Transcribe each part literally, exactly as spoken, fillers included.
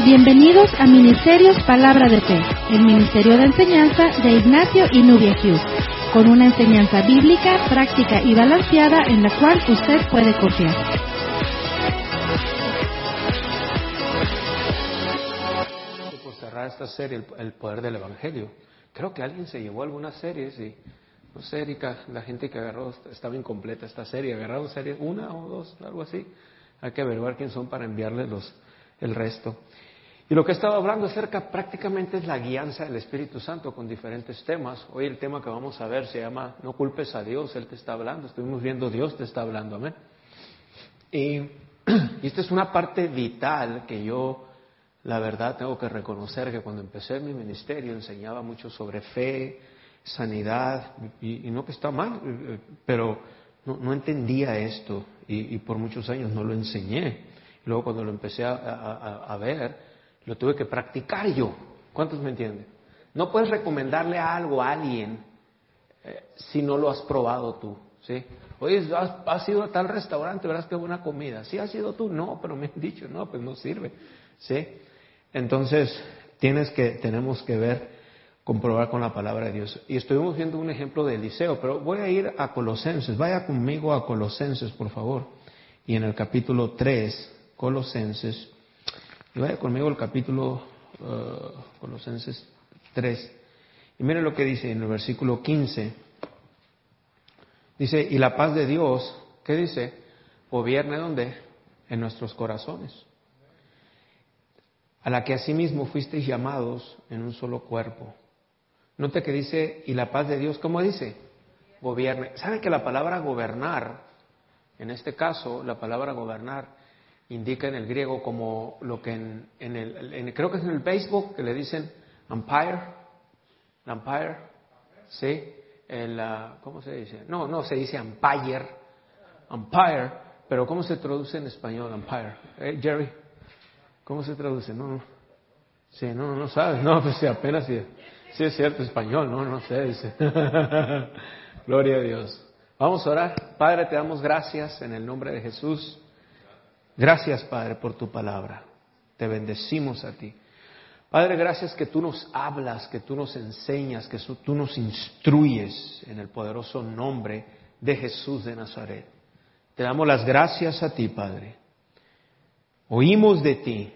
Bienvenidos a Ministerios Palabra de Fe, el ministerio de enseñanza de Ignacio y Nubia Hughes, con una enseñanza bíblica, práctica y balanceada en la cual usted puede confiar. Por cerrar esta serie, el, el poder del Evangelio. Creo que alguien se llevó algunas series y, no sé, Erika, la gente que agarró estaba incompleta esta serie. Agarraron series, una o dos, algo así. Hay que averiguar quién son para enviarles los, el resto. Y lo que he estado hablando acerca prácticamente es la guianza del Espíritu Santo con diferentes temas. Hoy el tema que vamos a ver se llama No culpes a Dios, Él te está hablando. Estuvimos viendo Dios te está hablando, amén. Y, y esta es una parte vital que yo, la verdad, tengo que reconocer que cuando empecé mi ministerio enseñaba mucho sobre fe, sanidad, y, y no que está mal, pero no, no entendía esto y, y por muchos años no lo enseñé. Luego cuando lo empecé a, a, a ver, lo tuve que practicar yo. ¿Cuántos me entienden? No puedes recomendarle algo a alguien eh, si no lo has probado tú, ¿sí? Oye, ¿has, has ido a tal restaurante, verás qué buena comida? ¿Sí has ido tú? No, pero me han dicho, no, pues no sirve, ¿sí? Entonces, tienes que, tenemos que ver, comprobar con la palabra de Dios. Y estuvimos viendo un ejemplo de Eliseo, pero voy a ir a Colosenses. Vaya conmigo a Colosenses, por favor. Y en el capítulo tres, Colosenses, y vaya conmigo al capítulo uh, Colosenses tres. Y mire lo que dice en el versículo quince. Dice, y la paz de Dios, ¿qué dice? Gobierne, ¿dónde? En nuestros corazones. A la que asimismo fuisteis llamados en un solo cuerpo. Note que dice, y la paz de Dios, ¿cómo dice? Gobierne. ¿Sabe que la palabra gobernar, en este caso, la palabra gobernar, indica en el griego como lo que en, en el, en, creo que es en el béisbol que le dicen umpire, umpire, ¿sí? El, uh, ¿cómo se dice? No, no, se dice umpire, umpire, pero ¿cómo se traduce en español umpire? ¿Eh, Jerry? ¿Cómo se traduce? No, no. Sí, no, no sabes, no, pues sí, apenas sí, sí es cierto español, no, no sé, dice. Gloria a Dios. Vamos a orar. Padre, te damos gracias en el nombre de Jesús. Gracias, Padre, por tu palabra. Te bendecimos a ti. Padre, gracias que tú nos hablas, que tú nos enseñas, que tú nos instruyes en el poderoso nombre de Jesús de Nazaret. Te damos las gracias a ti, Padre. Oímos de ti.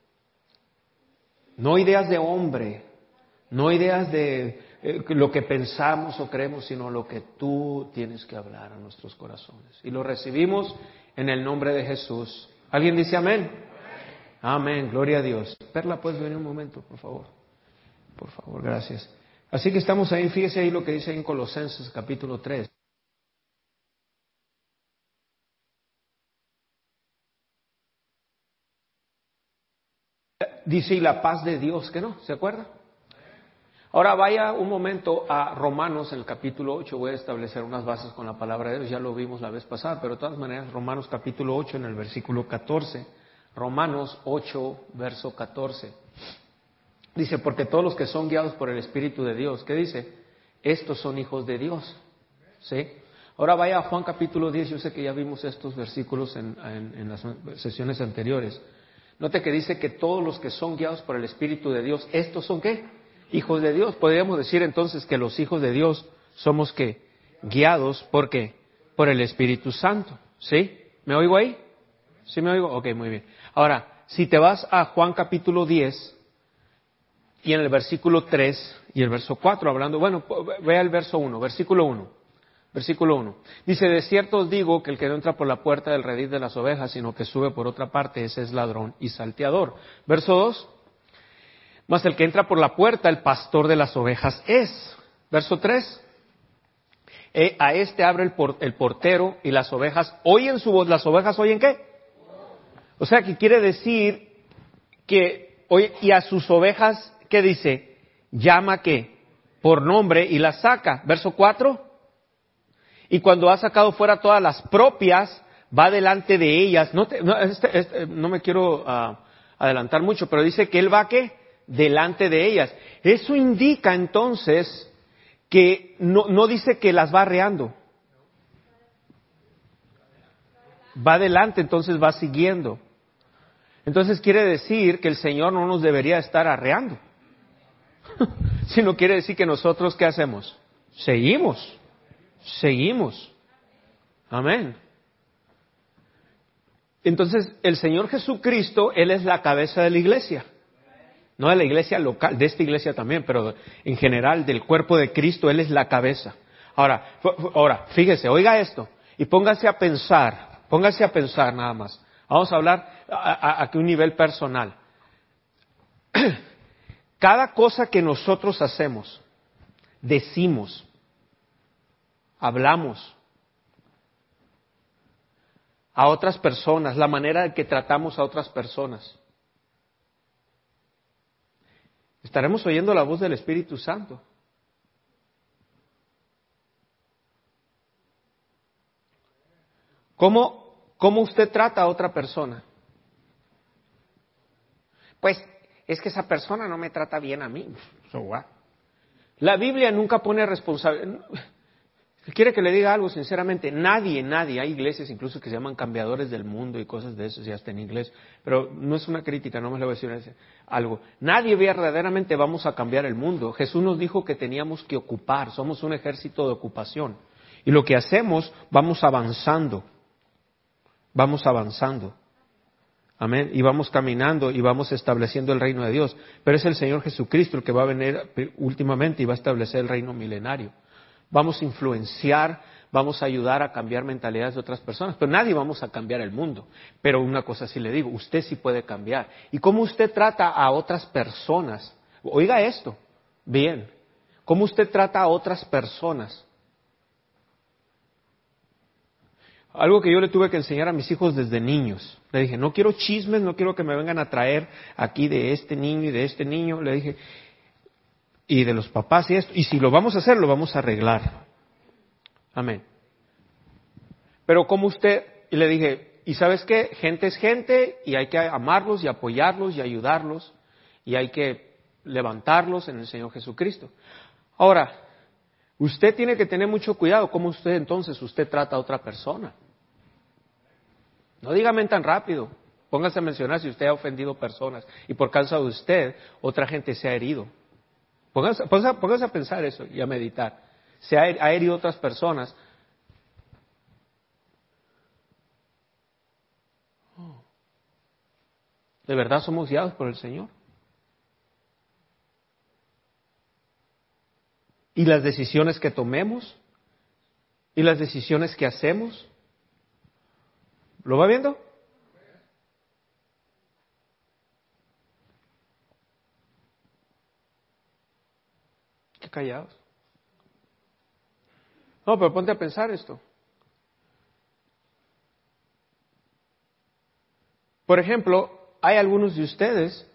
No ideas de hombre, no ideas de eh, lo que pensamos o creemos, sino lo que tú tienes que hablar a nuestros corazones. Y lo recibimos en el nombre de Jesús. ¿Alguien dice amén? Amén, gloria a Dios. Perla, ¿puedes venir un momento, por favor? Por favor, gracias. Así que estamos ahí, fíjese ahí lo que dice en Colosenses capítulo tres. Dice, y la paz de Dios, ¿qué no? ¿Se acuerda? Ahora vaya un momento a Romanos, en el capítulo ocho, voy a establecer unas bases con la palabra de Dios, ya lo vimos la vez pasada, pero de todas maneras, Romanos capítulo ocho, en el versículo catorce, Romanos ocho, verso catorce, dice, porque todos los que son guiados por el Espíritu de Dios, ¿qué dice? Estos son hijos de Dios, ¿sí? Ahora vaya a Juan capítulo diez, yo sé que ya vimos estos versículos en, en, en las sesiones anteriores. Note que dice que todos los que son guiados por el Espíritu de Dios, ¿estos son qué? Hijos de Dios. Podríamos decir entonces que los hijos de Dios somos ¿qué? Guiados, ¿por qué? Por el Espíritu Santo, ¿sí? ¿Me oigo ahí? ¿Sí me oigo? Ok, muy bien. Ahora, si te vas a Juan capítulo diez, y en el versículo tres y el verso cuatro, hablando, bueno, vea el verso uno, versículo uno. Versículo uno. Dice, de cierto os digo que el que no entra por la puerta del redil de las ovejas, sino que sube por otra parte, ese es ladrón y salteador. Verso dos. Mas el que entra por la puerta, el pastor de las ovejas es. Verso tres. E a este abre el, por, el portero y las ovejas oyen su voz. ¿Las ovejas oyen qué? O sea, que quiere decir que, oye, y a sus ovejas, ¿qué dice? Llama ¿qué? Por nombre y las saca. Verso cuatro. Y cuando ha sacado fuera todas las propias, va delante de ellas. No, te, no, este, este, no me quiero uh, adelantar mucho, pero dice que él va ¿qué? Delante de ellas. Eso indica entonces que no, no dice que las va arreando. Va delante, entonces va siguiendo. Entonces quiere decir que el Señor no nos debería estar arreando. Sino quiere decir que nosotros, ¿qué hacemos? Seguimos. Seguimos. Amén. Entonces, el Señor Jesucristo, Él es la cabeza de la iglesia. No de la iglesia local, de esta iglesia también, pero en general del cuerpo de Cristo, Él es la cabeza. Ahora, ahora, fíjese, oiga esto, y póngase a pensar, póngase a pensar nada más. Vamos a hablar a, a, a un nivel personal. Cada cosa que nosotros hacemos, decimos, hablamos a otras personas, la manera en que tratamos a otras personas, estaremos oyendo la voz del Espíritu Santo. ¿Cómo, cómo usted trata a otra persona? Pues es que esa persona no me trata bien a mí. So what? La Biblia nunca pone responsabilidad. Quiere que le diga algo sinceramente, nadie, nadie, hay iglesias incluso que se llaman cambiadores del mundo y cosas de eso, ya está en inglés, pero no es una crítica, no me le voy a decir algo. Nadie verdaderamente vamos a cambiar el mundo. Jesús nos dijo que teníamos que ocupar, somos un ejército de ocupación. Y lo que hacemos, vamos avanzando, vamos avanzando. Amén. Y vamos caminando y vamos estableciendo el reino de Dios. Pero es el Señor Jesucristo el que va a venir últimamente y va a establecer el reino milenario. Vamos a influenciar, vamos a ayudar a cambiar mentalidades de otras personas, pero nadie vamos a cambiar el mundo. Pero una cosa sí le digo, usted sí puede cambiar. ¿Y cómo usted trata a otras personas? Oiga esto, bien. ¿Cómo usted trata a otras personas? Algo que yo le tuve que enseñar a mis hijos desde niños. Le dije, no quiero chismes, no quiero que me vengan a traer aquí de este niño y de este niño. Le dije, y de los papás y esto. Y si lo vamos a hacer, lo vamos a arreglar. Amén. Pero como usted, y le dije, ¿y sabes qué? Gente es gente y hay que amarlos y apoyarlos y ayudarlos y hay que levantarlos en el Señor Jesucristo. Ahora, usted tiene que tener mucho cuidado cómo usted entonces, usted trata a otra persona. No dígame tan rápido. Póngase a mencionar si usted ha ofendido personas y por causa de usted otra gente se ha herido. Póngase, póngase, póngase a pensar eso y a meditar. Se ha, ha herido otras personas. Oh. ¿De verdad somos guiados por el Señor? ¿Y las decisiones que tomemos? ¿Y las decisiones que hacemos? ¿Lo va viendo? Qué callados. No, pero ponte a pensar esto. Por ejemplo, hay algunos de ustedes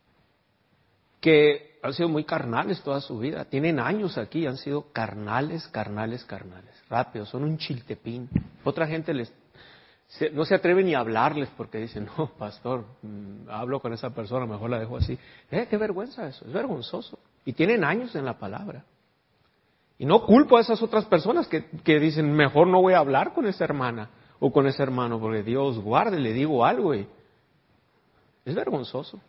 que han sido muy carnales toda su vida. Tienen años aquí, han sido carnales, carnales, carnales. Rápidos, son un chiltepín. Otra gente les se, no se atreve ni a hablarles porque dicen, no, pastor, mmm, hablo con esa persona, mejor la dejo así. Eh, qué vergüenza eso, es vergonzoso. Y tienen años en la palabra. Y no culpo a esas otras personas que, que dicen, mejor no voy a hablar con esa hermana o con ese hermano, porque Dios guarde, le digo algo y es vergonzoso.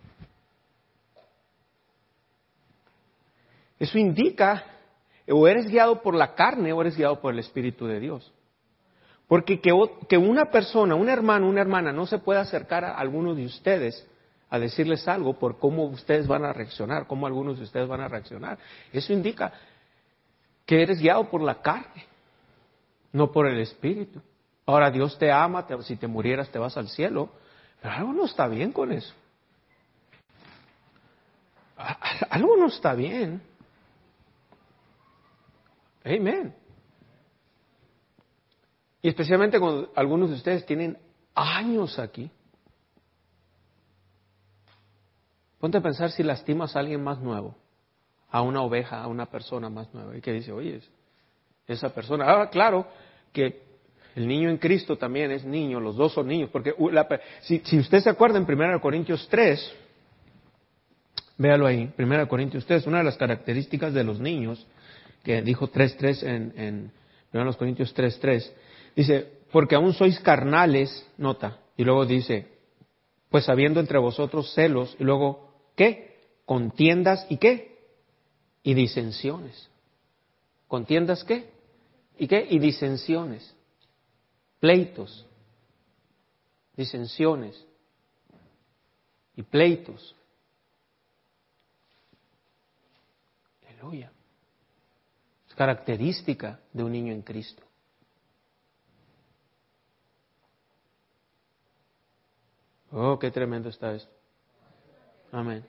Eso indica, o eres guiado por la carne o eres guiado por el Espíritu de Dios. Porque que, que una persona, un hermano, una hermana no se pueda acercar a alguno de ustedes a decirles algo por cómo ustedes van a reaccionar, cómo algunos de ustedes van a reaccionar. Eso indica que eres guiado por la carne, no por el Espíritu. Ahora Dios te ama, te, si te murieras te vas al cielo, pero algo no está bien con eso. Algo no está bien. Amén. Y especialmente cuando algunos de ustedes tienen años aquí. Ponte a pensar si lastimas a alguien más nuevo, a una oveja, a una persona más nueva, y que dice, oye, esa persona. Ahora, claro que el niño en Cristo también es niño, los dos son niños, porque la, si, si usted se acuerda en primera Corintios tres, véalo ahí, primera Corintios tres, una de las características de los niños, que dijo tres tres en, en primera Corintios tres tres, dice, porque aún sois carnales, nota, y luego dice, Pues habiendo entre vosotros celos, y luego, ¿qué? Contiendas y ¿qué? Y disensiones. ¿Contiendas qué? ¿Y qué? Y disensiones. Pleitos. Disensiones. Y pleitos. Aleluya. Es característica de un niño en Cristo. Oh, qué tremendo está esto. Amén.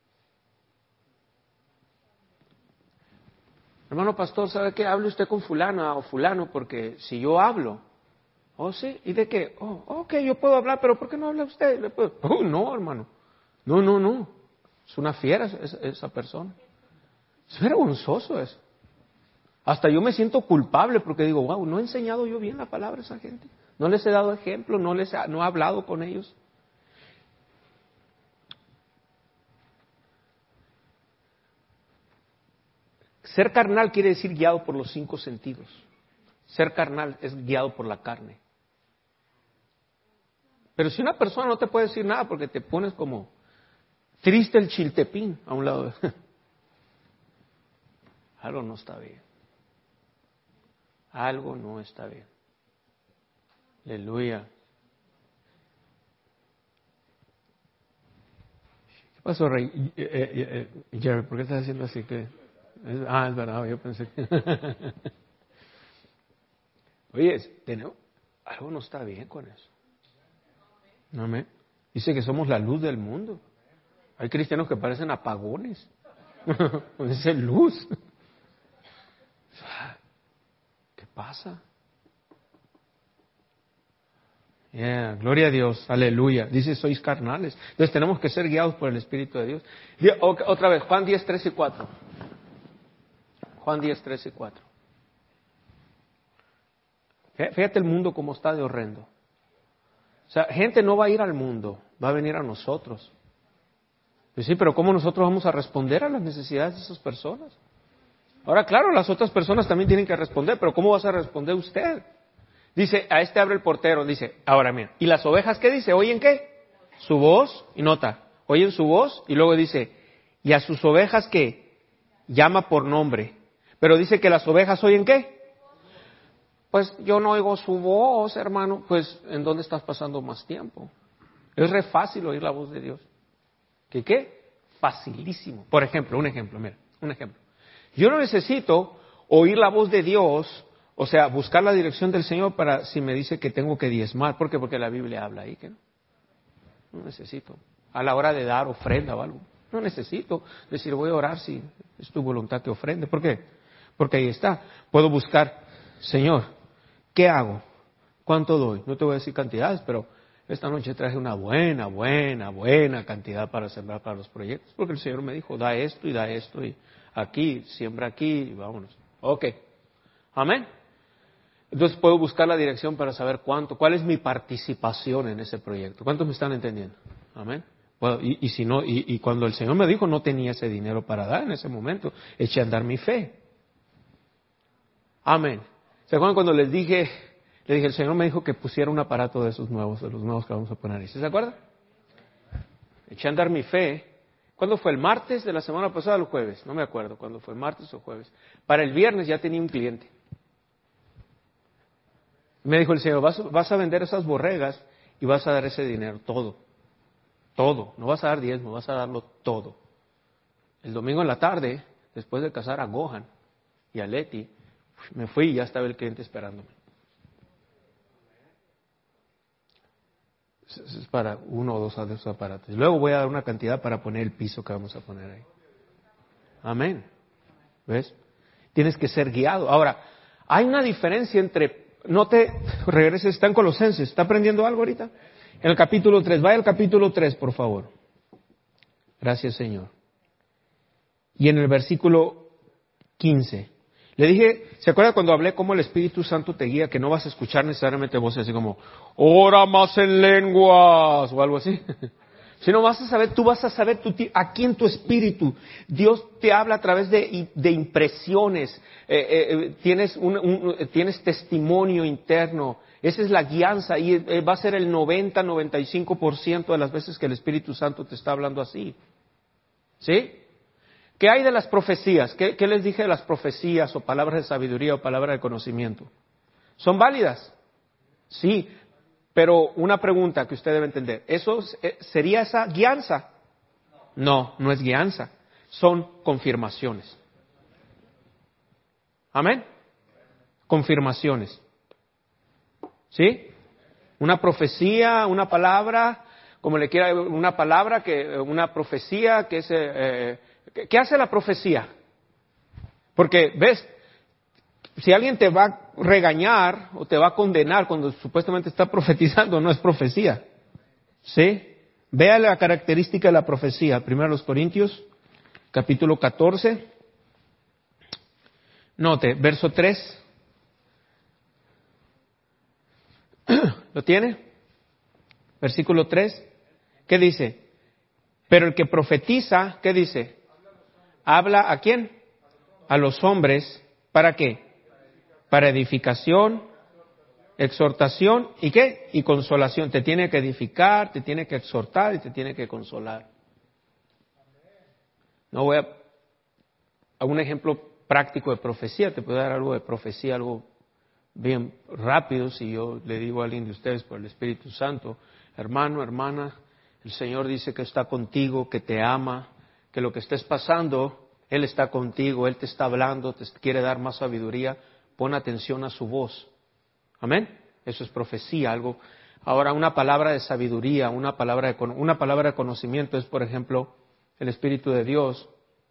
Hermano pastor, ¿sabe qué? Hable usted con fulana o fulano, porque si yo hablo, oh sí, ¿y de qué? Oh, ok, yo puedo hablar, pero ¿por qué no habla usted? ¿Le puedo? Oh, no, hermano. No, no, no. Es una fiera esa, esa persona. Es vergonzoso eso. Hasta yo me siento culpable porque digo, wow, no he enseñado yo bien la palabra a esa gente. No les he dado ejemplo, no les ha, no he hablado con ellos. Ser carnal quiere decir guiado por los cinco sentidos. Ser carnal es guiado por la carne. Pero si una persona no te puede decir nada porque te pones como triste el chiltepín a un lado de... Algo no está bien. Algo no está bien. Aleluya. ¿Qué pasó, Rey? Eh, eh, eh, Jerry, ¿por qué estás haciendo así? ¿Qué? Ah, es verdad, yo pensé que... Oye, tenemos... algo no está bien con eso. ¿No me? Dice que somos la luz del mundo. Hay cristianos que parecen apagones. Dice luz. ¿Qué pasa? Yeah, gloria a Dios, aleluya. Dice, sois carnales. Entonces tenemos que ser guiados por el Espíritu de Dios. Otra vez, Juan diez, tres y cuatro. Juan diez, tres y cuatro. Fíjate el mundo como está de horrendo. O sea, gente no va a ir al mundo, va a venir a nosotros. Pues sí, pero ¿cómo nosotros vamos a responder a las necesidades de esas personas? Ahora, claro, las otras personas también tienen que responder, pero ¿cómo vas a responder usted? Dice, a este abre el portero, dice, ahora mira, ¿y las ovejas qué dice? ¿Oyen qué? Su voz, y nota, oyen su voz, y luego dice, ¿y a sus ovejas qué? Llama por nombre. Pero dice que las ovejas oyen qué? Pues yo no oigo su voz, hermano. Pues, ¿en dónde estás pasando más tiempo? Es re fácil oír la voz de Dios. ¿Qué qué? Facilísimo. Por ejemplo, un ejemplo, mira, un ejemplo. Yo no necesito oír la voz de Dios, o sea, buscar la dirección del Señor para si me dice que tengo que diezmar. ¿Por qué? Porque la Biblia habla ahí, que no. No necesito. A la hora de dar ofrenda o algo. No necesito decir, voy a orar si es tu voluntad que ofrende. ¿Por qué? Porque ahí está. Puedo buscar, Señor, ¿qué hago? ¿Cuánto doy? No te voy a decir cantidades, pero esta noche traje una buena, buena, buena cantidad para sembrar para los proyectos. Porque el Señor me dijo, da esto y da esto y aquí, siembra aquí y vámonos. Ok. Amén. Entonces puedo buscar la dirección para saber cuánto, cuál es mi participación en ese proyecto. ¿Cuántos me están entendiendo? Amén. Bueno, y, y si no, y, y cuando el Señor me dijo no tenía ese dinero para dar en ese momento, eché a andar mi fe. Amén. ¿Se acuerdan cuando les dije, le dije, el Señor me dijo que pusiera un aparato de esos nuevos, de los nuevos que vamos a poner ahí? ¿Se acuerdan? Eché a andar mi fe. ¿Cuándo fue? ¿El martes de la semana pasada o el jueves? No me acuerdo cuándo fue, martes o jueves. Para el viernes ya tenía un cliente. Me dijo el Señor, vas, vas a vender esas borregas y vas a dar ese dinero, todo. Todo. No vas a dar diezmo, vas a darlo todo. El domingo en la tarde, después de casar a Gohan y a Leti, me fui y ya estaba el cliente esperándome. Es para uno o dos de esos aparatos. Y luego voy a dar una cantidad para poner el piso que vamos a poner ahí. Amén. ¿Ves? Tienes que ser guiado. Ahora, hay una diferencia entre... No te regreses, está en Colosenses. ¿Está aprendiendo algo ahorita? En el capítulo tres. Vaya al capítulo tres, por favor. Gracias, Señor. Y en el versículo quince. Le dije, ¿se acuerda cuando hablé cómo el Espíritu Santo te guía? Que no vas a escuchar necesariamente voces así como, ora más en lenguas, o algo así. Si no vas a saber, tú vas a saber tú, aquí en tu espíritu. Dios te habla a través de, de impresiones. Eh, eh, tienes, un, un, tienes testimonio interno. Esa es la guianza y eh, va a ser el noventa, noventa y cinco por ciento de las veces que el Espíritu Santo te está hablando así. ¿Sí? ¿Qué hay de las profecías? ¿Qué, qué les dije de las profecías o palabras de sabiduría o palabras de conocimiento? ¿Son válidas? Sí. Pero una pregunta que usted debe entender, ¿eso sería esa guianza? No, no es guianza, son confirmaciones. ¿Amén? Confirmaciones. ¿Sí? Una profecía, una palabra, como le quiera, una palabra, que una profecía, que es, eh, ¿qué hace la profecía? Porque, ¿ves? Si alguien te va a regañar o te va a condenar cuando supuestamente está profetizando, no es profecía. ¿Sí? Vea la característica de la profecía. Primero los Corintios, capítulo catorce. Note, verso tres. ¿Lo tiene? Versículo tres. ¿Qué dice? Pero el que profetiza, ¿qué dice? ¿Habla a quién? A los hombres. ¿Para qué? Para edificación, exhortación y ¿qué? Y consolación. Te tiene que edificar, te tiene que exhortar y te tiene que consolar. No voy a, a un ejemplo práctico de profecía. Te puedo dar algo de profecía, algo bien rápido. Si yo le digo a alguien de ustedes por el Espíritu Santo, hermano, hermana, el Señor dice que está contigo, que te ama, que lo que estés pasando, Él está contigo, Él te está hablando, te quiere dar más sabiduría. Pon atención a su voz. Amén. Eso es profecía, algo. Ahora, una palabra de sabiduría, una palabra de, una palabra de conocimiento es, por ejemplo, el Espíritu de Dios.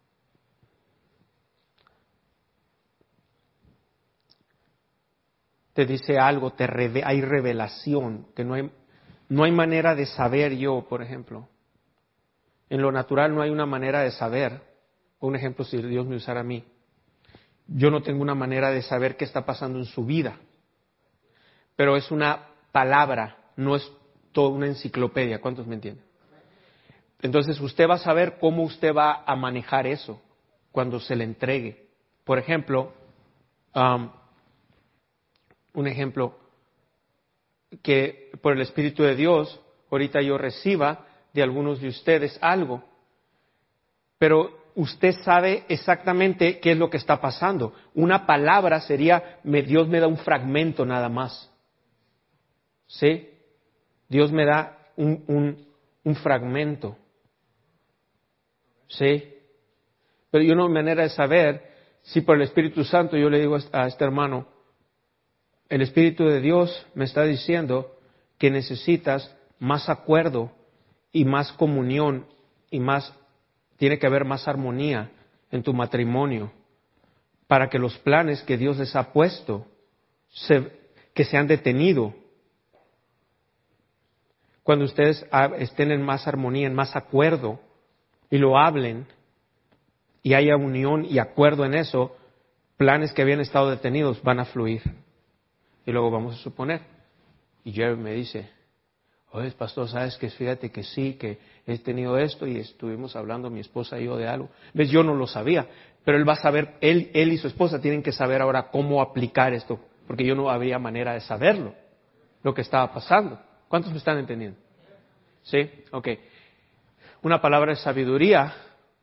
Te dice algo, te reve, hay revelación, que no hay, no hay manera de saber yo, por ejemplo. En lo natural no hay una manera de saber. Un ejemplo, si Dios me usara a mí. Yo no tengo una manera de saber qué está pasando en su vida, pero es una palabra, no es toda una enciclopedia. ¿Cuántos me entienden? Entonces usted va a saber cómo usted va a manejar eso cuando se le entregue. Por ejemplo, um, un ejemplo que por el Espíritu de Dios, ahorita yo reciba de algunos de ustedes algo, pero usted sabe exactamente qué es lo que está pasando. Una palabra sería, me, Dios me da un fragmento nada más. ¿Sí? Dios me da un, un, un fragmento. ¿Sí? Pero yo no hay manera de saber si por el Espíritu Santo yo le digo a este hermano, el Espíritu de Dios me está diciendo que necesitas más acuerdo y más comunión y más tiene que haber más armonía en tu matrimonio para que los planes que Dios les ha puesto se, que se han detenido. Cuando ustedes estén en más armonía, en más acuerdo y lo hablen y haya unión y acuerdo en eso, planes que habían estado detenidos van a fluir. Y luego vamos a suponer. Y Jerry me dice, oye, pastor, ¿sabes qué? Fíjate que sí, que he tenido esto y estuvimos hablando mi esposa y yo de algo. ¿Ves? Yo no lo sabía, pero él va a saber, él, él y su esposa tienen que saber ahora cómo aplicar esto, porque yo no habría manera de saberlo, lo que estaba pasando. ¿Cuántos me están entendiendo? ¿Sí? Ok. Una palabra de sabiduría,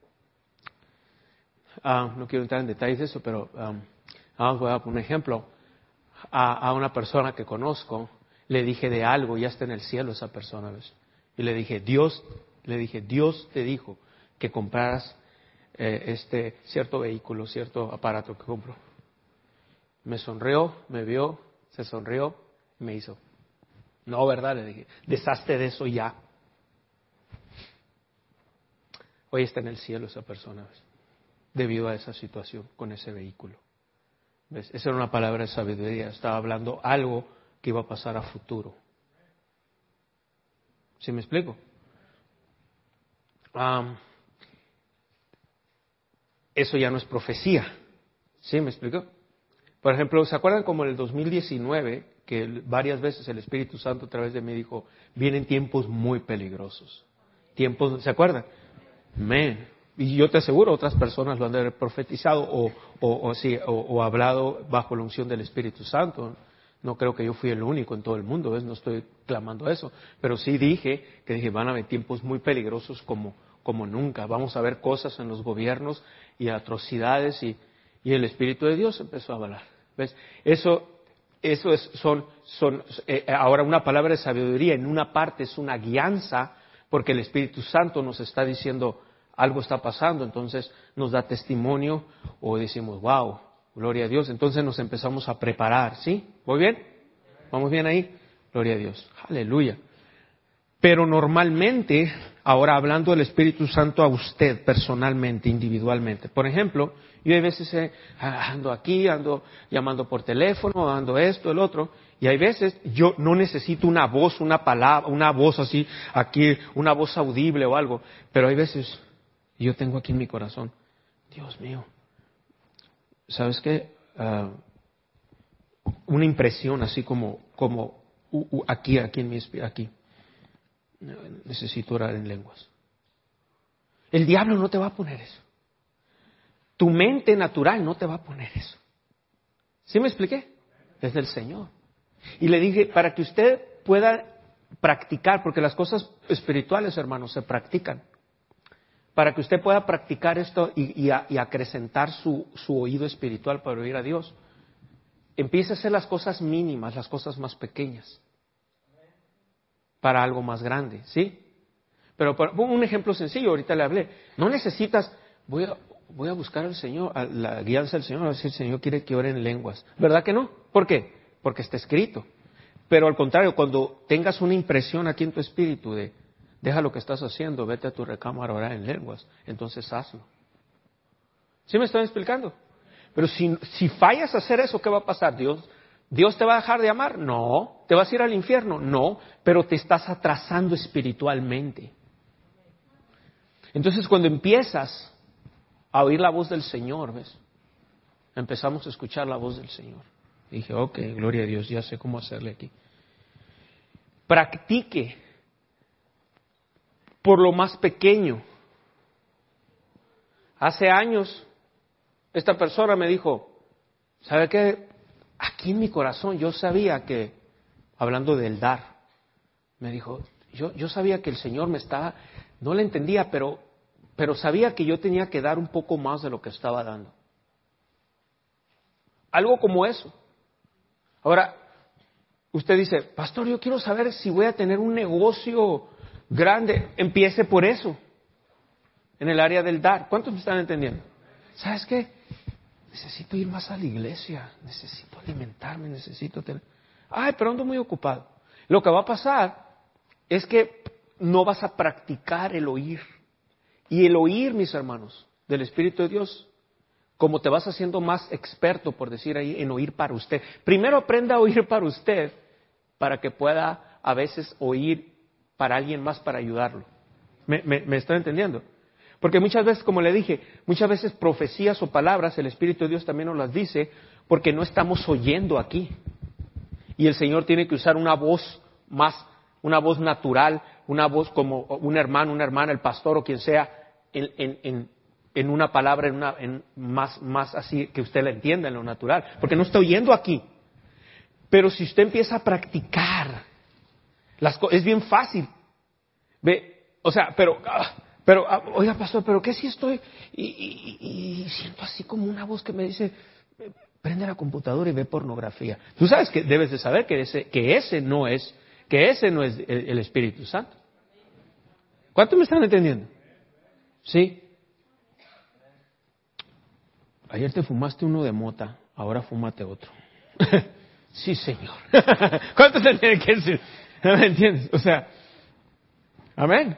uh, no quiero entrar en detalles de eso, pero um, vamos, voy a dar un ejemplo. A, a una persona que conozco, le dije de algo, ya está en el cielo esa persona, ¿ves? Y le dije, Dios, le dije, Dios te dijo que compraras eh, este cierto vehículo, cierto aparato que compro. Me sonrió, me vio, se sonrió, y me hizo. No, ¿verdad? Le dije, deshazte de eso ya. Hoy está en el cielo esa persona, ¿ves? Debido a esa situación con ese vehículo. ¿Ves? Esa era una palabra de sabiduría, estaba hablando algo que iba a pasar a futuro. ¿Sí me explico? Um, eso ya no es profecía. ¿Sí me explico? Por ejemplo, ¿se acuerdan como en el dos mil diecinueve que varias veces el Espíritu Santo a través de mí dijo, vienen tiempos muy peligrosos? Tiempos, ¿se acuerdan? Amén. Y yo te aseguro, otras personas lo han de haber profetizado o, o, o, sí, o, o hablado bajo la unción del Espíritu Santo. No creo que yo fui el único en todo el mundo, ¿ves? No estoy clamando eso. Pero sí dije que dije, van a haber tiempos muy peligrosos como, como nunca. Vamos a ver cosas en los gobiernos y atrocidades y, y el Espíritu de Dios empezó a hablar. ¿Ves? Eso, eso es, son, son eh, ahora una palabra de sabiduría. En una parte es una guianza porque el Espíritu Santo nos está diciendo algo está pasando, entonces nos da testimonio o decimos, wow, gloria a Dios. Entonces nos empezamos a preparar, ¿sí? ¿Voy bien? ¿Vamos bien ahí? Gloria a Dios. Aleluya. Pero normalmente, ahora hablando del Espíritu Santo a usted personalmente, individualmente. Por ejemplo, yo a veces eh, ando aquí, ando llamando por teléfono, ando esto, el otro. Y hay veces yo no necesito una voz, una palabra, una voz así, aquí, una voz audible o algo. Pero hay veces yo tengo aquí en mi corazón, Dios mío, ¿sabes qué? Uh, una impresión así como, como uh, uh, aquí, aquí en mi espíritu, aquí. Necesito orar en lenguas. El diablo no te va a poner eso. Tu mente natural no te va a poner eso. ¿Sí me expliqué? Es del Señor. Y le dije, para que usted pueda practicar, porque las cosas espirituales, hermanos, se practican. Para que usted pueda practicar esto y, y, a, y acrecentar su, su oído espiritual para oír a Dios, empiece a hacer las cosas mínimas, las cosas más pequeñas, para algo más grande, ¿sí? Pero por, un ejemplo sencillo, ahorita le hablé, no necesitas, voy a, voy a buscar al Señor, a la guianza del Señor, a ver si el Señor quiere que ore en lenguas. ¿Verdad que no? ¿Por qué? Porque está escrito. Pero al contrario, cuando tengas una impresión aquí en tu espíritu de deja lo que estás haciendo, vete a tu recámara a orar en lenguas, entonces hazlo. ¿Sí me están explicando? Pero si, si fallas a hacer eso, ¿qué va a pasar? ¿Dios, ¿Dios te va a dejar de amar? No. ¿Te vas a ir al infierno? No. Pero te estás atrasando espiritualmente. Entonces cuando empiezas a oír la voz del Señor, ¿ves? Empezamos a escuchar la voz del Señor. Y dije, ok, gloria a Dios, ya sé cómo hacerle aquí. Practique por lo más pequeño. Hace años, esta persona me dijo, ¿sabe qué? Aquí en mi corazón yo sabía que, hablando del dar, me dijo, yo, yo sabía que el Señor me estaba, no le entendía, pero, pero sabía que yo tenía que dar un poco más de lo que estaba dando. Algo como eso. Ahora, usted dice, pastor, yo quiero saber si voy a tener un negocio grande. Empiece por eso, en el área del dar. ¿Cuántos me están entendiendo? ¿Sabes qué? Necesito ir más a la iglesia, necesito alimentarme, necesito tener... Ay, pero ando muy ocupado. Lo que va a pasar es que no vas a practicar el oír. Y el oír, mis hermanos, del Espíritu de Dios, como te vas haciendo más experto, por decir ahí, en oír para usted. Primero aprenda a oír para usted, para que pueda a veces oír para alguien más para ayudarlo. ¿Me, me, me está entendiendo? Porque muchas veces, como le dije, muchas veces profecías o palabras, el Espíritu de Dios también nos las dice, porque no estamos oyendo aquí. Y el Señor tiene que usar una voz más, una voz natural, una voz como un hermano, una hermana, el pastor o quien sea, en, en, en, en una palabra, en una, en más, más así que usted la entienda en lo natural. Porque no está oyendo aquí. Pero si usted empieza a practicar, las co- es bien fácil. Ve, o sea, pero... Ah, Pero, oiga, pastor, ¿pero qué si estoy? Y, y, y siento así como una voz que me dice, prende la computadora y ve pornografía. Tú sabes que debes de saber que ese, que ese no es, que ese no es el, el Espíritu Santo. ¿Cuántos me están entendiendo? ¿Sí? Ayer te fumaste uno de mota, ahora fúmate otro. Sí, señor. ¿Cuántos te tienen que decir? ¿No me entiendes? O sea, amén.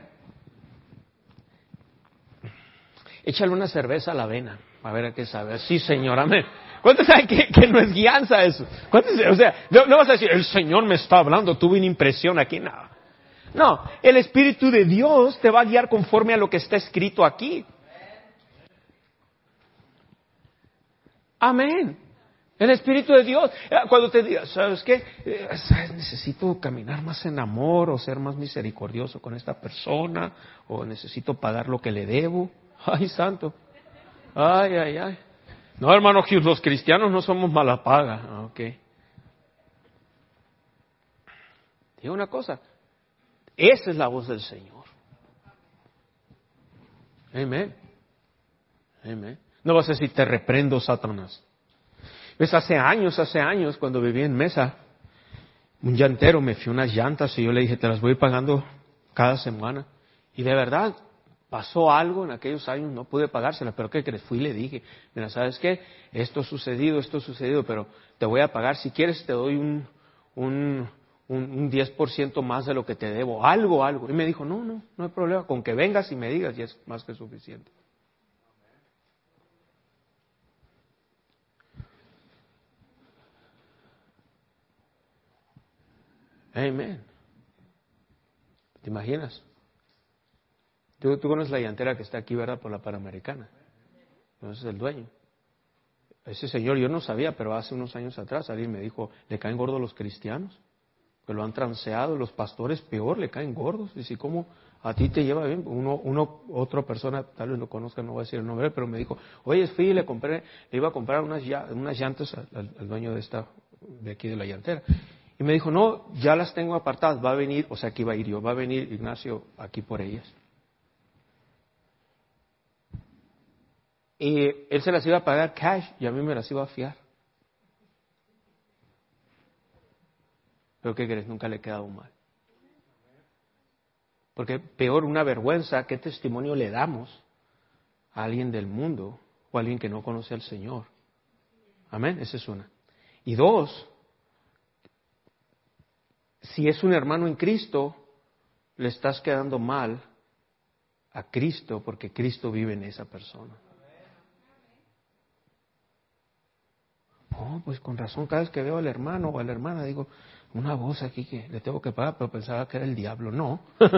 Échale una cerveza a la avena, a ver a qué sabe. Sí, señor, amén. ¿Cuántos saben que, que no es guianza eso? ¿Cuántos, o sea, no, no vas a decir, el Señor me está hablando, tuve una impresión aquí. No, no, el Espíritu de Dios te va a guiar conforme a lo que está escrito aquí. Amén. El Espíritu de Dios. Cuando te digas, ¿sabes qué? Eh, necesito caminar más en amor o ser más misericordioso con esta persona o necesito pagar lo que le debo. Ay, santo. Ay, ay, ay. No, hermano, los cristianos no somos mala paga. Ok. Digo una cosa. Esa es la voz del Señor. Amén. Amén. No vas a decir, te reprendo, Satanás. Pues hace años, hace años, cuando vivía en Mesa, un llantero me fió unas llantas y yo le dije, te las voy pagando cada semana. Y de verdad, pasó algo en aquellos años, no pude pagárselas, pero ¿qué crees? Fui y le dije, mira, ¿sabes qué? Esto ha sucedido, esto ha sucedido, pero te voy a pagar. Si quieres, te doy un, un, un, un diez por ciento más de lo que te debo. Algo, algo. Y me dijo, no, no, no hay problema. Con que vengas y me digas, ya es más que suficiente. Amén. ¿Te imaginas? Tú, tú conoces la llantera que está aquí, ¿verdad? Por la Panamericana. Entonces el dueño. Ese señor, yo no sabía, pero hace unos años atrás alguien me dijo, le caen gordos los cristianos, que lo han transeado, los pastores peor, le caen gordos. Dice, ¿cómo a ti te lleva bien? Uno, uno, otra persona, tal vez lo conozca, no voy a decir el nombre, pero me dijo, oye, fui y le compré, le iba a comprar unas, unas llantas al, al, al dueño de esta, de aquí de la llantera. Y me dijo, no, ya las tengo apartadas, va a venir, o sea, aquí va a ir yo, va a venir Ignacio aquí por ellas. Y él se las iba a pagar cash y a mí me las iba a fiar. Pero ¿qué crees? Nunca le he quedado mal. Porque peor una vergüenza, ¿qué testimonio le damos a alguien del mundo o a alguien que no conoce al Señor? Amén, esa es una. Y dos, si es un hermano en Cristo, le estás quedando mal a Cristo porque Cristo vive en esa persona. Oh, pues con razón, cada vez que veo al hermano o a la hermana, digo, una voz aquí que le tengo que pagar, pero pensaba que era el diablo. No.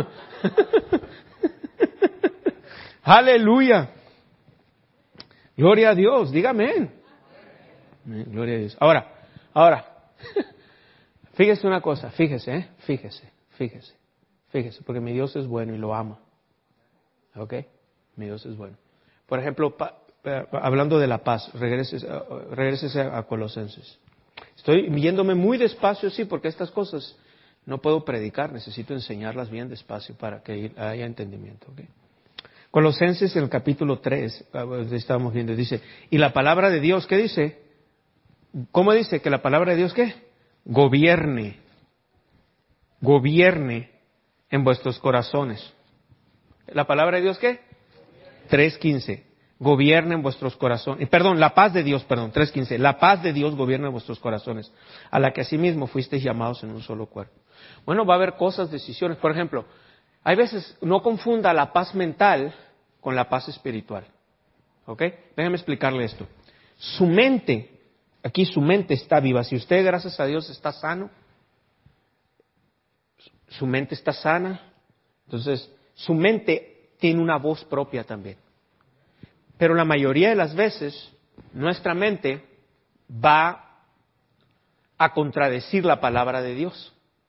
Aleluya. Gloria a Dios, dígame. Gloria a Dios. Ahora, ahora, fíjese una cosa, fíjese, ¿eh? fíjese, fíjese, fíjese, porque mi Dios es bueno y lo ama. ¿Ok? Mi Dios es bueno. Por ejemplo, pa, hablando de la paz, regreses, regreses a Colosenses. Estoy yéndome muy despacio, sí, porque estas cosas no puedo predicar, necesito enseñarlas bien despacio para que haya entendimiento. ¿Okay? Colosenses en el capítulo tres, estábamos viendo, dice, y la palabra de Dios, ¿qué dice? ¿Cómo dice? Que la palabra de Dios, ¿qué? Gobierne, gobierne en vuestros corazones. ¿La palabra de Dios qué? tres quince. Gobierna en vuestros corazones. Perdón, la paz de Dios, perdón, tres quince. La paz de Dios gobierna en vuestros corazones, a la que asimismo fuisteis llamados en un solo cuerpo. Bueno, va a haber cosas, decisiones. Por ejemplo, hay veces, no confunda la paz mental con la paz espiritual. ¿Ok? Déjeme explicarle esto. Su mente, aquí su mente está viva. Si usted, gracias a Dios, está sano, su mente está sana, entonces su mente tiene una voz propia también. Pero la mayoría de las veces, nuestra mente va a contradecir la palabra de Dios.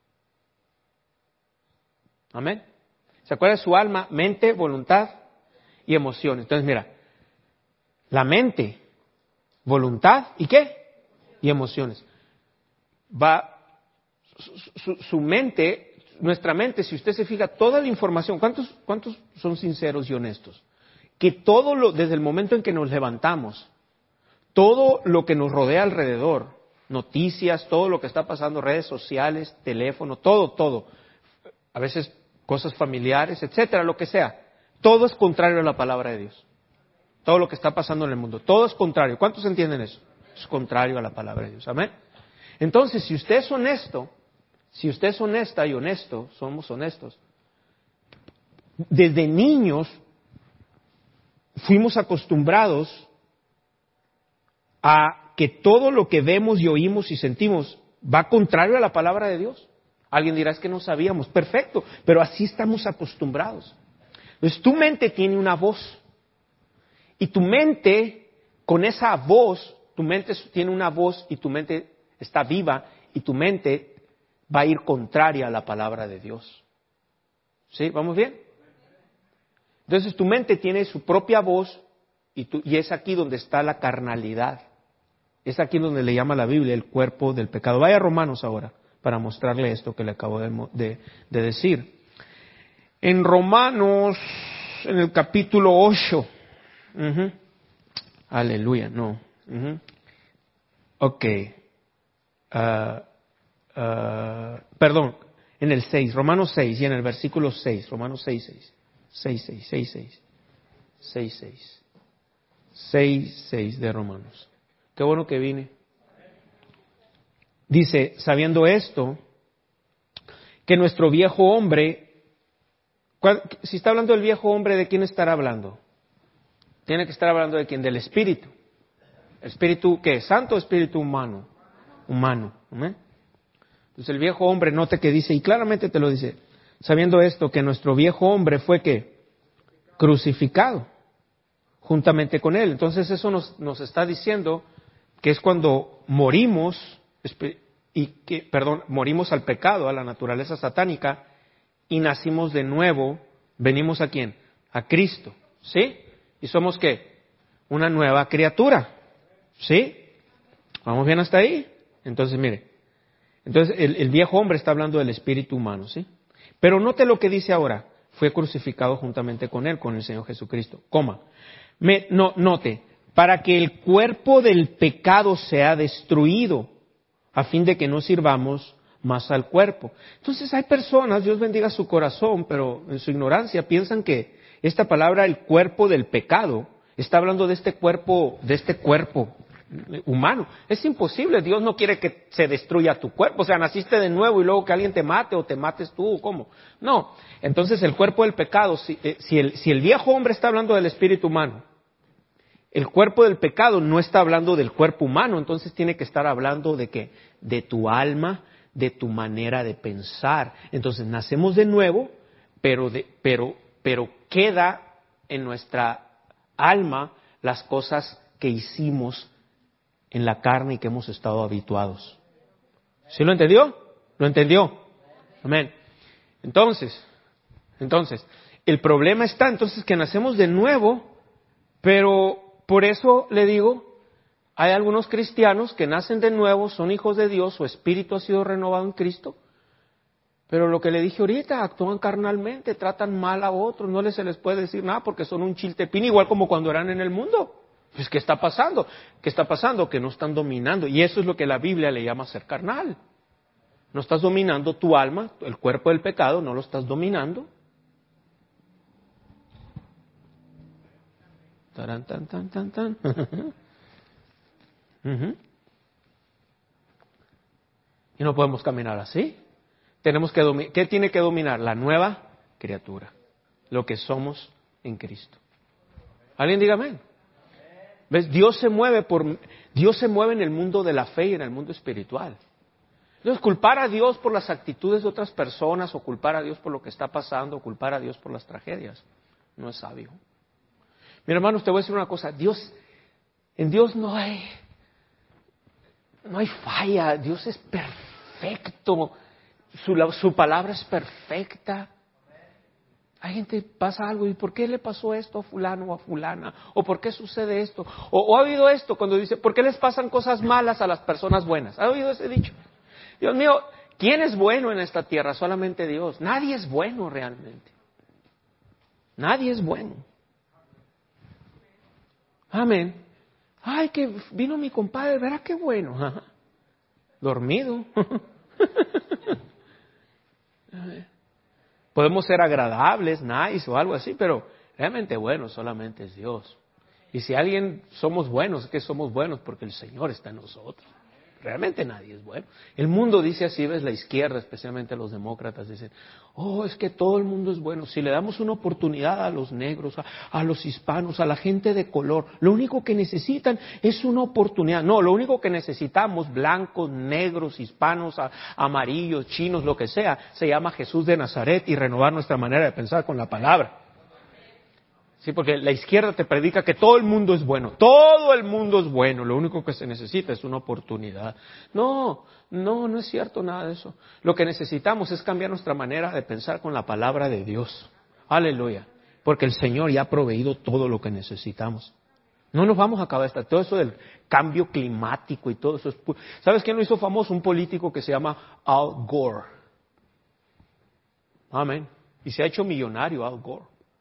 Amén. ¿Se acuerda de su alma? Mente, voluntad y emociones. Entonces, mira, la mente, voluntad y ¿qué? Y emociones. Va, su, su, su mente, nuestra mente, si usted se fija, toda la información, ¿cuántos, cuántos son sinceros y honestos? Que todo lo, desde el momento en que nos levantamos, todo lo que nos rodea alrededor, noticias, todo lo que está pasando, redes sociales, teléfono, todo, todo, a veces cosas familiares, etcétera, lo que sea, todo es contrario a la palabra de Dios. Todo lo que está pasando en el mundo, todo es contrario. ¿Cuántos entienden eso? Es contrario a la palabra de Dios. Amén. Entonces, si usted es honesto, si usted es honesta y honesto, somos honestos, desde niños fuimos acostumbrados a que todo lo que vemos y oímos y sentimos va contrario a la palabra de Dios. Alguien dirá, es que no sabíamos. Perfecto, pero así estamos acostumbrados. Entonces tu mente tiene una voz. Y tu mente, con esa voz, tu mente tiene una voz y tu mente está viva y tu mente va a ir contraria a la palabra de Dios. ¿Sí? ¿Vamos bien? Entonces tu mente tiene su propia voz y, tu, y es aquí donde está la carnalidad. Es aquí donde le llama la Biblia el cuerpo del pecado. Vaya a Romanos ahora para mostrarle esto que le acabo de, de, de decir. En Romanos, en el capítulo ocho. Uh-huh. Aleluya, no. Uh-huh. Ok. Uh, uh, perdón, en el seis, Romanos seis, y en el versículo seis, Romanos seis, seis. seis, seis, seis, seis. seis, seis. seis, seis de Romanos. Qué bueno que vine. Dice, sabiendo esto, que nuestro viejo hombre, si está hablando del viejo hombre, ¿de quién estará hablando? Tiene que estar hablando de quién, del espíritu. ¿Espíritu qué? ¿Santo o espíritu humano? Humano. ¿eh? Entonces el viejo hombre, note que dice, y claramente te lo dice, sabiendo esto, que nuestro viejo hombre fue ¿qué? Crucificado juntamente con él. Entonces eso nos, nos está diciendo que es cuando morimos, y que, perdón, morimos al pecado, a la naturaleza satánica, y nacimos de nuevo, venimos ¿a quién? A Cristo, ¿sí? ¿Y somos qué? Una nueva criatura, ¿sí? ¿Vamos bien hasta ahí? Entonces, mire, entonces el, el viejo hombre está hablando del espíritu humano, ¿sí? Pero note lo que dice ahora, fue crucificado juntamente con él, con el Señor Jesucristo, coma. Me, no, note, para que el cuerpo del pecado sea destruido, a fin de que no sirvamos más al cuerpo. Entonces hay personas, Dios bendiga su corazón, pero en su ignorancia piensan que esta palabra, el cuerpo del pecado, está hablando de este cuerpo, de este cuerpo humano. Es imposible, Dios no quiere que se destruya tu cuerpo, o sea, naciste de nuevo y luego que alguien te mate o te mates tú, ¿cómo? No, entonces el cuerpo del pecado, si, eh, si, el, si el viejo hombre está hablando del espíritu humano, el cuerpo del pecado no está hablando del cuerpo humano, entonces tiene que estar hablando de qué, de tu alma, de tu manera de pensar. Entonces nacemos de nuevo, pero, de, pero, pero queda en nuestra alma las cosas que hicimos en la carne y que hemos estado habituados. ¿Sí lo entendió? ¿Lo entendió? Amén. Entonces, entonces, el problema está entonces que nacemos de nuevo, pero por eso le digo, hay algunos cristianos que nacen de nuevo, son hijos de Dios, su espíritu ha sido renovado en Cristo, pero lo que le dije ahorita, actúan carnalmente, tratan mal a otros, no les se les puede decir nada porque son un chiltepín, igual como cuando eran en el mundo. Pues, ¿qué está pasando? ¿Qué está pasando? Que no están dominando. Y eso es lo que la Biblia le llama ser carnal. No estás dominando tu alma, el cuerpo del pecado, no lo estás dominando. Tarán, tan, tan, tan, tan. uh-huh. Y no podemos caminar así. Tenemos que dominar. ¿Qué tiene que dominar? La nueva criatura. Lo que somos en Cristo. ¿Alguien diga amén? ¿Ves? Dios se mueve por, Dios se mueve en el mundo de la fe y en el mundo espiritual. Entonces, culpar a Dios por las actitudes de otras personas, o culpar a Dios por lo que está pasando, o culpar a Dios por las tragedias, no es sabio. Mira, hermanos, te voy a decir una cosa. Dios, en Dios no hay, no hay falla. Dios es perfecto. Su, su palabra es perfecta. Hay gente, pasa algo, ¿y por qué le pasó esto a fulano o a fulana? ¿O por qué sucede esto? O, o ha oído esto cuando dice, ¿por qué les pasan cosas malas a las personas buenas? ¿Ha oído ese dicho? Dios mío, ¿quién es bueno en esta tierra? Solamente Dios. Nadie es bueno realmente. Nadie es bueno. Amén. Ay, que vino mi compadre, verá qué bueno. Ajá. Dormido. Podemos ser agradables, nice o algo así, pero realmente bueno solamente es Dios. Y si alguien somos buenos, es que somos buenos porque el Señor está en nosotros. Realmente nadie es bueno. El mundo dice así, ves, la izquierda, especialmente los demócratas, dicen, oh, es que todo el mundo es bueno. Si le damos una oportunidad a los negros, a, a los hispanos, a la gente de color, lo único que necesitan es una oportunidad. No, lo único que necesitamos, blancos, negros, hispanos, a, amarillos, chinos, lo que sea, se llama Jesús de Nazaret y renovar nuestra manera de pensar con la palabra. Sí, porque la izquierda te predica que todo el mundo es bueno, todo el mundo es bueno, lo único que se necesita es una oportunidad. No, no, no es cierto nada de eso. Lo que necesitamos es cambiar nuestra manera de pensar con la palabra de Dios. Aleluya. Porque el Señor ya ha proveído todo lo que necesitamos. No nos vamos a acabar esta, todo eso del cambio climático y todo eso. Es pu- ¿Sabes quién lo hizo famoso? Un político que se llama Al Gore. Amén. Y se ha hecho millonario Al Gore.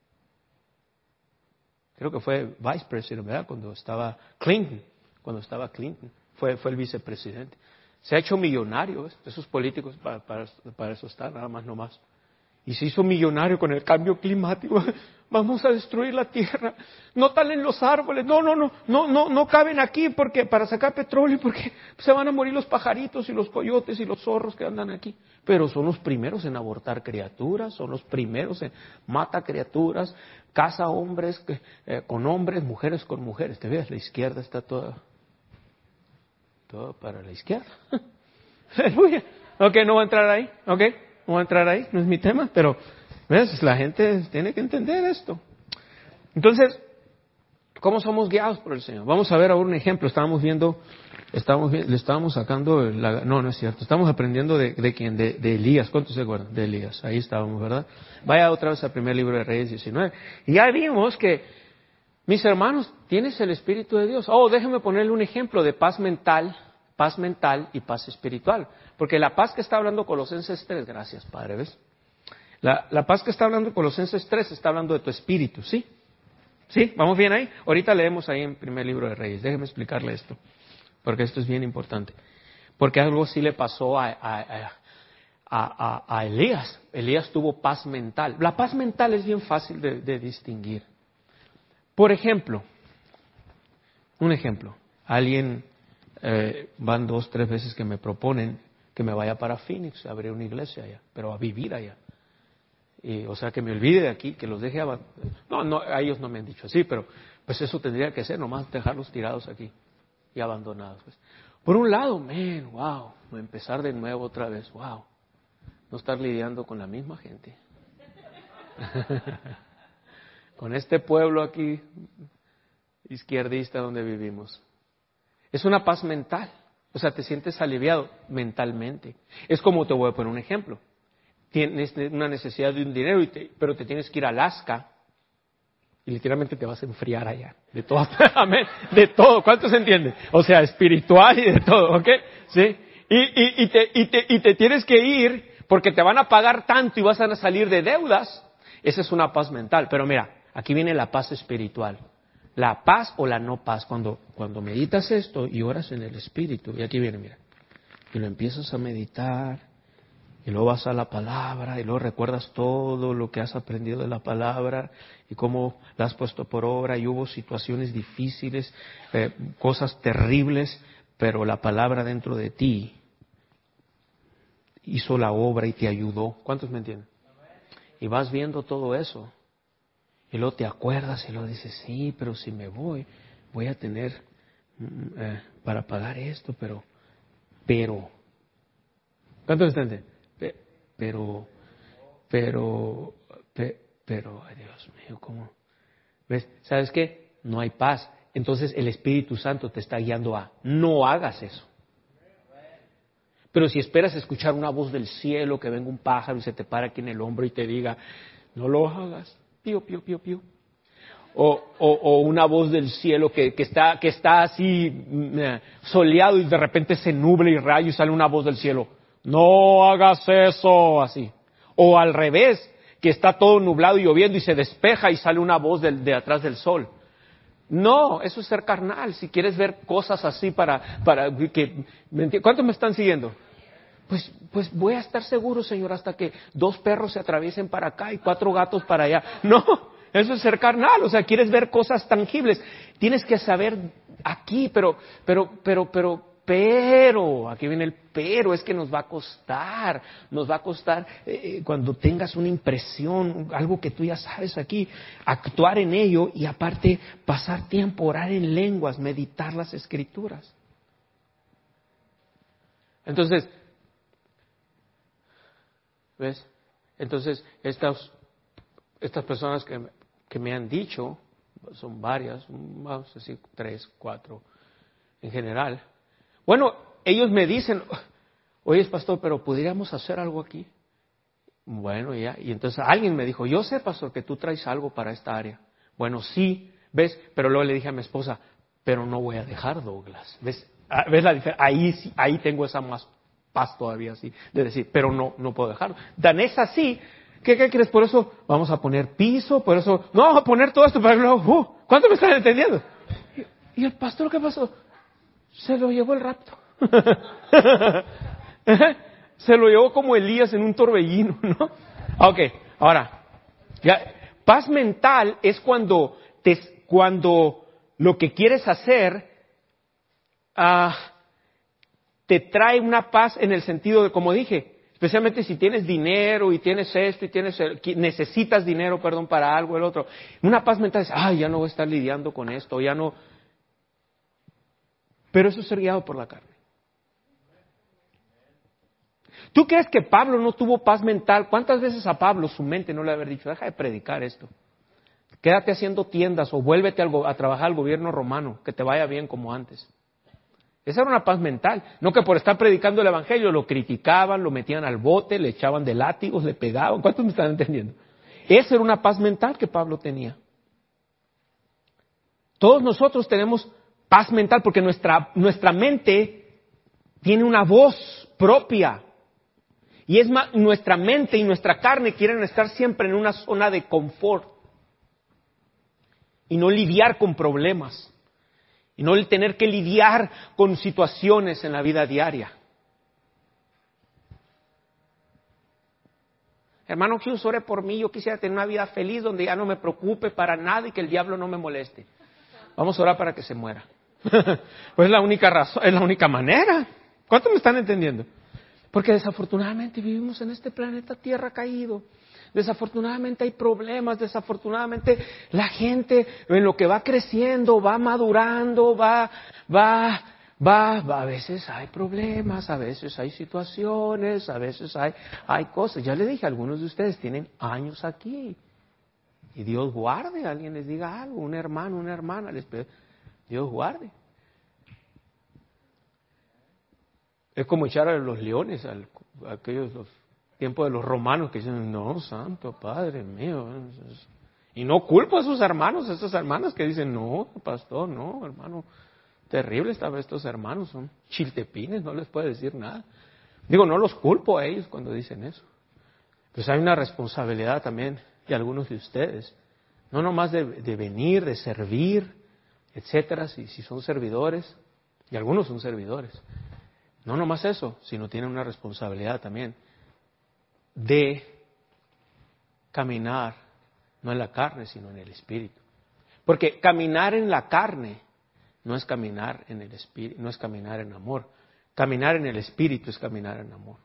Creo que fue vicepresidente, ¿verdad? Cuando estaba Clinton, cuando estaba Clinton, fue, fue el vicepresidente. Se ha hecho millonario, ¿ves? Esos políticos para, para, para eso están, nada más, no más. Y se hizo millonario con el cambio climático. Vamos a destruir la tierra. No talen los árboles. No, no, no, no, no, no caben aquí porque para sacar petróleo, porque se van a morir los pajaritos y los coyotes y los zorros que andan aquí. Pero son los primeros en abortar criaturas, son los primeros en mata criaturas, casa hombres que, eh, con hombres, mujeres con mujeres. ¿Te ves? La izquierda está toda, toda para la izquierda. Aleluya. Ok, no voy a entrar ahí. Ok. No voy a entrar ahí, no es mi tema, pero ¿ves? La gente tiene que entender esto. Entonces, ¿cómo somos guiados por el Señor? Vamos a ver ahora un ejemplo. Estábamos viendo, estábamos, le estábamos sacando, la, no, no es cierto. Estamos aprendiendo de, de quién, de, de Elías. ¿Cuántos se acuerdan? De Elías. Ahí estábamos, ¿verdad? Vaya otra vez al primer libro de Reyes diecinueve. Y ya vimos que, mis hermanos, tienes el Espíritu de Dios. Oh, déjenme ponerle un ejemplo de paz mental. Paz mental y paz espiritual. Porque la paz que está hablando Colosenses tres, gracias Padre, ¿ves? La, la paz que está hablando Colosenses tres está hablando de tu espíritu, ¿sí? ¿Sí? ¿Vamos bien ahí? Ahorita leemos ahí en primer libro de Reyes. Déjeme explicarle esto, porque esto es bien importante. Porque algo sí le pasó a, a, a, a, a Elías. Elías tuvo paz mental. La paz mental es bien fácil de, de distinguir. Por ejemplo, un ejemplo, alguien... Eh, van dos, tres veces que me proponen que me vaya para Phoenix, a abrir una iglesia allá, pero a vivir allá. Y, o sea, que me olvide de aquí, que los deje aban- No, no, a ellos no me han dicho así, pero pues eso tendría que ser, nomás dejarlos tirados aquí y abandonados. Pues. Por un lado, man, wow, empezar de nuevo otra vez, wow, no estar lidiando con la misma gente. Con este pueblo aquí, izquierdista donde vivimos. Es una paz mental, o sea, te sientes aliviado mentalmente. Es como, te voy a poner un ejemplo, tienes una necesidad de un dinero, y te, pero te tienes que ir a Alaska y literalmente te vas a enfriar allá, de todo, amén, de todo, ¿cuántos entienden? O sea, espiritual y de todo, ¿ok? ¿Sí? Y, y, y, te, y, te, y te tienes que ir porque te van a pagar tanto y vas a salir de deudas. Esa es una paz mental, pero mira, aquí viene la paz espiritual. La paz o la no paz, cuando, cuando meditas esto y oras en el Espíritu, y aquí viene, mira, y lo empiezas a meditar, y luego vas a la palabra, y luego recuerdas todo lo que has aprendido de la palabra, y cómo la has puesto por obra, y hubo situaciones difíciles, eh, cosas terribles, pero la palabra dentro de ti hizo la obra y te ayudó. ¿Cuántos me entienden? Y vas viendo todo eso. Y luego te acuerdas y luego dices, sí, pero si me voy, voy a tener eh, para pagar esto, pero, pero, ¿cuántos entienden? Pe, pero, pero, pe, pero, ay Dios mío, ¿cómo? ¿Ves? ¿Sabes qué? No hay paz. Entonces el Espíritu Santo te está guiando a, no hagas eso. Pero si esperas escuchar una voz del cielo, que venga un pájaro y se te para aquí en el hombro y te diga, no lo hagas. Pío, pío, pío, pío. O, o, o una voz del cielo que, que, está, que está así eh, soleado y de repente se nubla y rayo y sale una voz del cielo. No hagas eso, así. O al revés, que está todo nublado y lloviendo y se despeja y sale una voz del, de atrás del sol. No, eso es ser carnal. Si quieres ver cosas así para, para que... ¿Cuántos me están siguiendo? Pues, pues voy a estar seguro, Señor, hasta que dos perros se atraviesen para acá y cuatro gatos para allá. No, eso es ser carnal. O sea, quieres ver cosas tangibles. Tienes que saber aquí, pero, pero, pero, pero, pero, aquí viene el pero, es que nos va a costar, nos va a costar eh, cuando tengas una impresión, algo que tú ya sabes aquí, actuar en ello y aparte pasar tiempo, orar en lenguas, meditar las Escrituras. Entonces, ¿ves? Entonces, estas, estas personas que que me han dicho, son varias, vamos a decir tres, cuatro en general. Bueno, ellos me dicen, oye, pastor, pero ¿podríamos hacer algo aquí? Bueno, ya, y entonces alguien me dijo, yo sé, pastor, que tú traes algo para esta área. Bueno, sí, ¿ves? Pero luego le dije a mi esposa, pero no voy a dejar Douglas. ¿Ves? ¿Ves la diferencia? Ahí, sí, ahí tengo esa más paz todavía, así, de decir, pero no, no puedo dejarlo. Dan es así. ¿Qué, ¿Qué crees? Por eso vamos a poner piso, por eso, no vamos a poner todo esto, para luego, uh, ¿cuánto me están entendiendo? ¿Y, ¿Y el pastor qué pasó? Se lo llevó el rapto. Se lo llevó como Elías en un torbellino, ¿no? Ok, ahora, ya, paz mental es cuando, te, cuando lo que quieres hacer uh, te trae una paz en el sentido de, como dije, especialmente si tienes dinero y tienes esto y tienes necesitas dinero, perdón, para algo, el otro. Una paz mental es, ay, ya no voy a estar lidiando con esto, ya no. Pero eso es ser guiado por la carne. ¿Tú crees que Pablo no tuvo paz mental? ¿Cuántas veces a Pablo su mente no le haber dicho, deja de predicar esto? Quédate haciendo tiendas o vuélvete a trabajar al gobierno romano, que te vaya bien como antes. Esa era una paz mental. No que por estar predicando el evangelio lo criticaban, lo metían al bote, le echaban de látigos, le pegaban. ¿Cuántos me están entendiendo? Esa era una paz mental que Pablo tenía. Todos nosotros tenemos paz mental porque nuestra, nuestra mente tiene una voz propia. Y es más, nuestra mente y nuestra carne quieren estar siempre en una zona de confort. Y no lidiar con problemas. Y no el tener que lidiar con situaciones en la vida diaria. Hermano Hughes, ore por mí. Yo quisiera tener una vida feliz donde ya no me preocupe para nada y que el diablo no me moleste. Vamos a orar para que se muera. Pues es la única razón, es la única manera. ¿Cuántos me están entendiendo? Porque desafortunadamente vivimos en este planeta Tierra caído. Desafortunadamente hay problemas, desafortunadamente la gente en lo que va creciendo, va madurando, va, va, va, va, a veces hay problemas, a veces hay situaciones, a veces hay, hay cosas. Ya le dije, algunos de ustedes tienen años aquí. Y Dios guarde, alguien les diga algo, un hermano, una hermana, les pide, Dios guarde. Es como echar a los leones, al, a aquellos los tiempos de los romanos que dicen, no, santo Padre mío. Y no culpo a sus hermanos, a esas hermanas que dicen, no, pastor, no, hermano, terrible esta vez estos hermanos, son chiltepines, no les puede decir nada. Digo, no los culpo a ellos cuando dicen eso. Pues hay una responsabilidad también de algunos de ustedes, no nomás de, de venir, de servir, etcétera, si, si son servidores, y algunos son servidores. No nomás eso, sino tienen una responsabilidad también de caminar, no en la carne, sino en el espíritu. Porque caminar en la carne no es caminar en el espíritu, no es caminar en amor. Caminar en el espíritu es caminar en amor.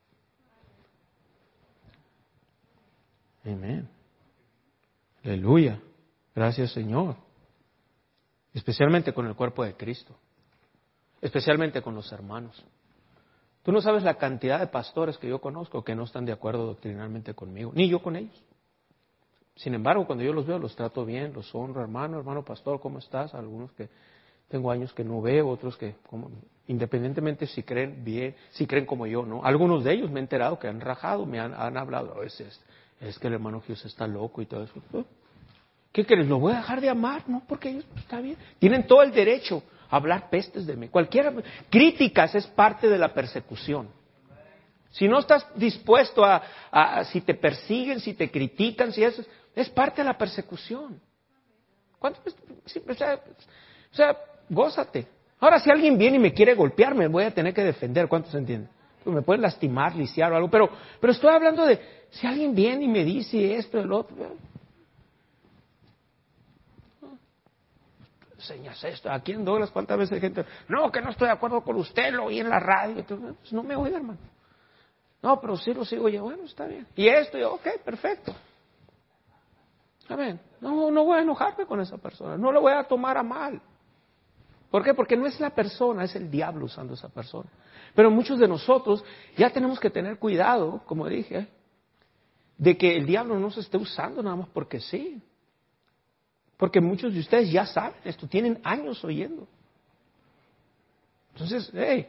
Amén. Aleluya. Gracias, Señor. Especialmente con el cuerpo de Cristo. Especialmente con los hermanos. Tú no sabes la cantidad de pastores que yo conozco que no están de acuerdo doctrinalmente conmigo, ni yo con ellos. Sin embargo, cuando yo los veo, los trato bien, los honro, hermano, hermano pastor, ¿cómo estás? Algunos que tengo años que no veo, otros que, como, independientemente si creen bien, si creen como yo, ¿no? Algunos de ellos me he enterado que han rajado, me han, han hablado, a veces, es que el hermano Jesús está loco y todo eso. ¿Qué crees? ¿Lo voy a dejar de amar? No, porque ellos, está bien, tienen todo el derecho hablar pestes de mí. Cualquiera, críticas es parte de la persecución. Si no estás dispuesto a, a, a, si te persiguen, si te critican, si eso, es parte de la persecución. ¿Cuánto? O sea, o sea, gózate. Ahora, si alguien viene y me quiere golpear, me voy a tener que defender. ¿Cuántos entienden? Pues me pueden lastimar, lisiar o algo, pero, pero estoy hablando de, si alguien viene y me dice esto, el otro, enseñas esto, aquí en Douglas, ¿cuántas veces hay gente? No, que no estoy de acuerdo con usted, lo oí en la radio. Pues no me oiga, hermano. No, pero sí lo sigo yo. Bueno, está bien. Y esto, yo, ok, perfecto. Amén. No, no voy a enojarme con esa persona. No lo voy a tomar a mal. ¿Por qué? Porque no es la persona, es el diablo usando esa persona. Pero muchos de nosotros ya tenemos que tener cuidado, como dije, de que el diablo no se esté usando nada más porque sí. Porque muchos de ustedes ya saben esto, tienen años oyendo. Entonces, hey.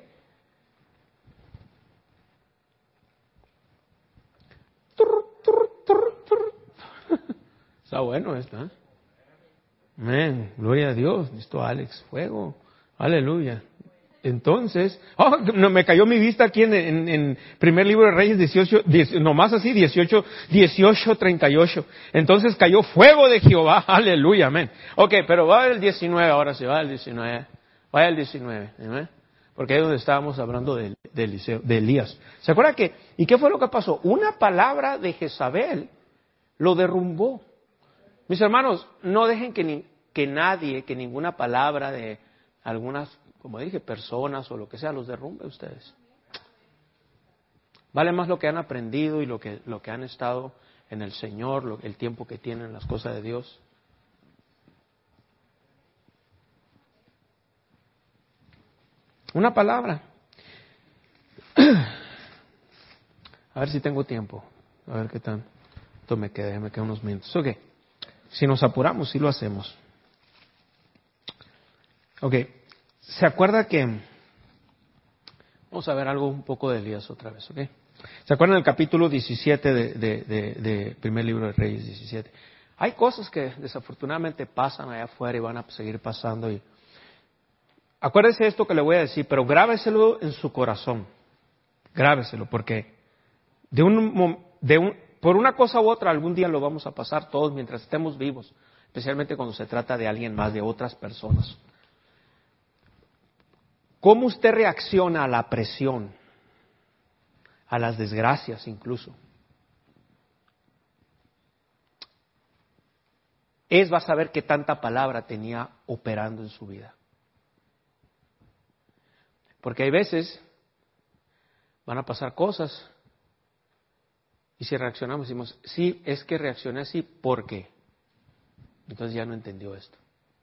Está bueno esto, ¿eh? Amén, gloria a Dios. Listo, Alex, fuego. Aleluya. Entonces, oh, no, me cayó mi vista aquí en, en, en primer libro de Reyes dieciocho, diez, nomás así, dieciocho, dieciocho, treinta y ocho. Entonces cayó fuego de Jehová, aleluya, amén. Ok, pero va el diecinueve, ahora sí, va el diecinueve. Vaya el diecinueve, ¿eh? Porque ahí es donde estábamos hablando de, de, Eliseo, de Elías. ¿Se acuerda que, y qué fue lo que pasó? Una palabra de Jezabel lo derrumbó. Mis hermanos, no dejen que, ni, que nadie, que ninguna palabra de algunas, como dije, personas o lo que sea, los derrumbe a ustedes. Vale más lo que han aprendido y lo que, lo que han estado en el Señor, lo, el tiempo que tienen en las cosas de Dios. Una palabra. A ver si tengo tiempo. A ver qué tanto me queda. Me quedan unos minutos. Ok. Si nos apuramos, sí lo hacemos. Ok. ¿Se acuerda que... Vamos a ver algo un poco de Elías otra vez, ¿ok? ¿Se acuerdan del capítulo diecisiete de, de, de, de primer libro de Reyes diecisiete? Hay cosas que desafortunadamente pasan allá afuera y van a seguir pasando. Y acuérdese esto que le voy a decir, pero grábeselo en su corazón. Grábeselo, porque de un, de un, por una cosa u otra algún día lo vamos a pasar todos mientras estemos vivos, especialmente cuando se trata de alguien más, de otras personas. ¿Cómo usted reacciona a la presión, a las desgracias incluso? Es, va a saber qué tanta palabra tenía operando en su vida. Porque hay veces van a pasar cosas y si reaccionamos decimos, sí, es que reaccioné así, ¿por qué? Entonces ya no entendió esto.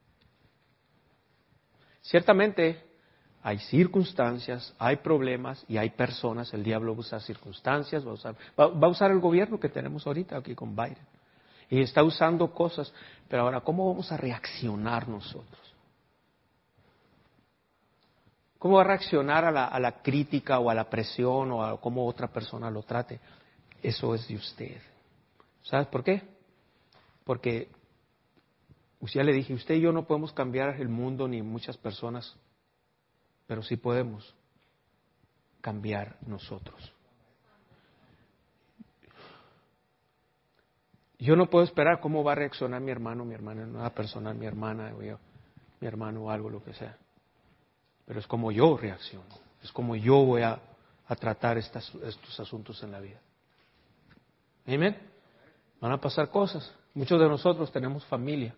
Ciertamente hay circunstancias, hay problemas y hay personas. El diablo usa circunstancias, va a usar, va, va a usar el gobierno que tenemos ahorita aquí con Biden. Y está usando cosas. Pero ahora, ¿cómo vamos a reaccionar nosotros? ¿Cómo va a reaccionar a la, a la crítica o a la presión o a cómo otra persona lo trate? Eso es de usted. ¿Sabes por qué? Porque, ya le dije, usted y yo no podemos cambiar el mundo ni muchas personas. Pero sí podemos cambiar nosotros. Yo no puedo esperar cómo va a reaccionar mi hermano, mi hermana, una persona, mi hermana, o yo, mi hermano o algo, lo que sea. Pero es como yo reacciono, es como yo voy a, a tratar estas, estos asuntos en la vida. ¿Amén? Van a pasar cosas. Muchos de nosotros tenemos familia.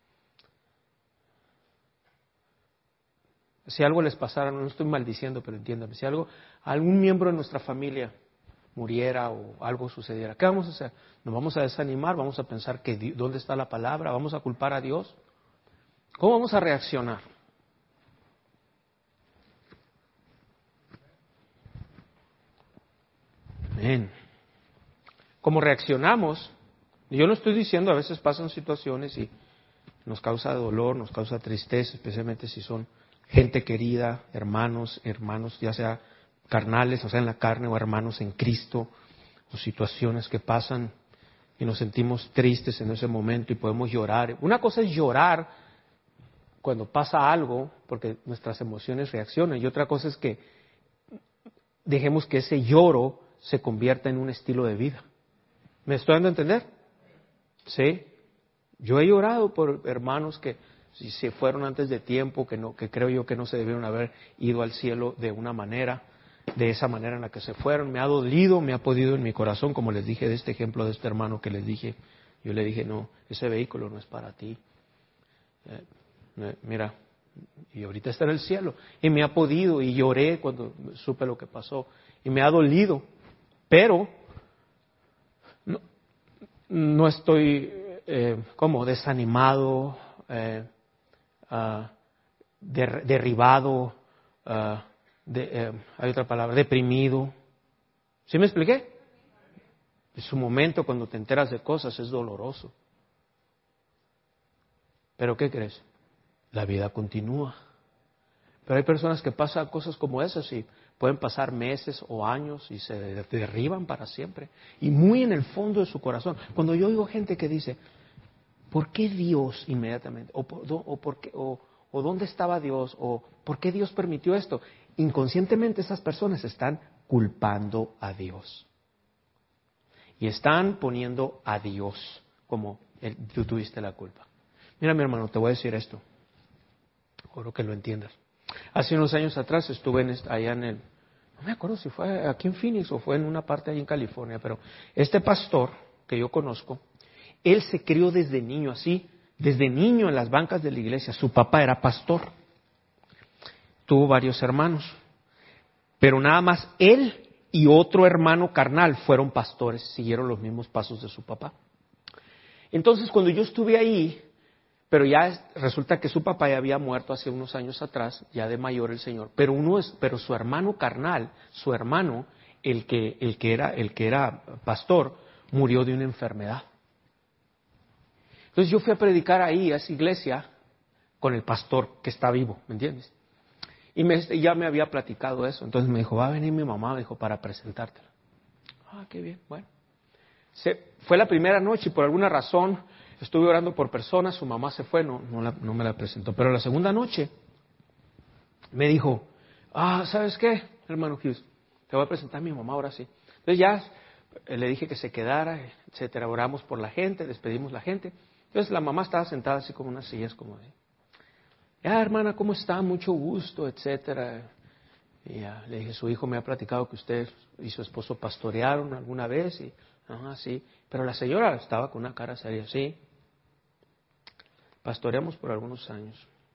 Si algo les pasara, no estoy maldiciendo, pero entiéndame, si algo, algún miembro de nuestra familia muriera o algo sucediera, ¿qué vamos a hacer? Nos vamos a desanimar, vamos a pensar que dónde está la palabra, vamos a culpar a Dios. ¿Cómo vamos a reaccionar? Amén. Como reaccionamos, yo no estoy diciendo, a veces pasan situaciones y nos causa dolor, nos causa tristeza, especialmente si son gente querida, hermanos, hermanos, ya sea carnales, o sea, en la carne, o hermanos en Cristo, o situaciones que pasan y nos sentimos tristes en ese momento y podemos llorar. Una cosa es llorar cuando pasa algo, porque nuestras emociones reaccionan, y otra cosa es que dejemos que ese lloro se convierta en un estilo de vida. ¿Me estoy dando a entender? Sí. Yo he llorado por hermanos que si se fueron antes de tiempo, que no, que creo yo que no se debieron haber ido al cielo de una manera, de esa manera en la que se fueron. Me ha dolido, me ha podido en mi corazón, como les dije de este ejemplo de este hermano que les dije. Yo le dije, no, ese vehículo no es para ti. Eh, eh, mira, y ahorita está en el cielo. Y me ha podido, y lloré cuando supe lo que pasó. Y me ha dolido, pero no, no estoy, eh, ¿cómo? Desanimado, eh, Uh, der, derribado, uh, de, eh, hay otra palabra, deprimido. ¿Sí me expliqué? En su momento, cuando te enteras de cosas, es doloroso. Pero ¿qué crees? La vida continúa. Pero hay personas que pasan cosas como esas y pueden pasar meses o años y se derriban para siempre. Y muy en el fondo de su corazón. Cuando yo oigo gente que dice, ¿por qué Dios inmediatamente? ¿O, o, por qué, o, o dónde estaba Dios? ¿O por qué Dios permitió esto? Inconscientemente esas personas están culpando a Dios. Y están poniendo a Dios como el, tú tuviste la culpa. Mira, mi hermano, te voy a decir esto. Quiero que lo entiendas. Hace unos años atrás estuve en esta, allá en el, no me acuerdo si fue aquí en Phoenix o fue en una parte allá en California, pero este pastor que yo conozco, él se crió desde niño así, desde niño en las bancas de la iglesia. Su papá era pastor. Tuvo varios hermanos, pero nada más él y otro hermano carnal fueron pastores, siguieron los mismos pasos de su papá. Entonces, cuando yo estuve ahí, pero ya resulta que su papá ya había muerto hace unos años atrás, ya de mayor el señor, pero uno es, pero su hermano carnal, su hermano, el que, el que era, el que era pastor, murió de una enfermedad. Entonces yo fui a predicar ahí a esa iglesia con el pastor que está vivo, ¿me entiendes? Y me, ya me había platicado eso. Entonces me dijo, va a venir mi mamá, me dijo, para presentártela. Ah, qué bien, bueno. Se, fue la primera noche y por alguna razón estuve orando por personas, su mamá se fue, no, no, la, no me la presentó. Pero la segunda noche me dijo, ah, ¿sabes qué, hermano Hughes? Te voy a presentar a mi mamá ahora sí. Entonces ya le dije que se quedara, etcétera. Oramos por la gente, despedimos la gente. Entonces la mamá estaba sentada así como unas sillas como de, ya hermana, ¿cómo está? Mucho gusto, etcétera. Y ya le dije, su hijo me ha platicado que usted y su esposo pastorearon alguna vez. Y, ajá, sí. Pero la señora estaba con una cara seria, sí. Pastoreamos por algunos años.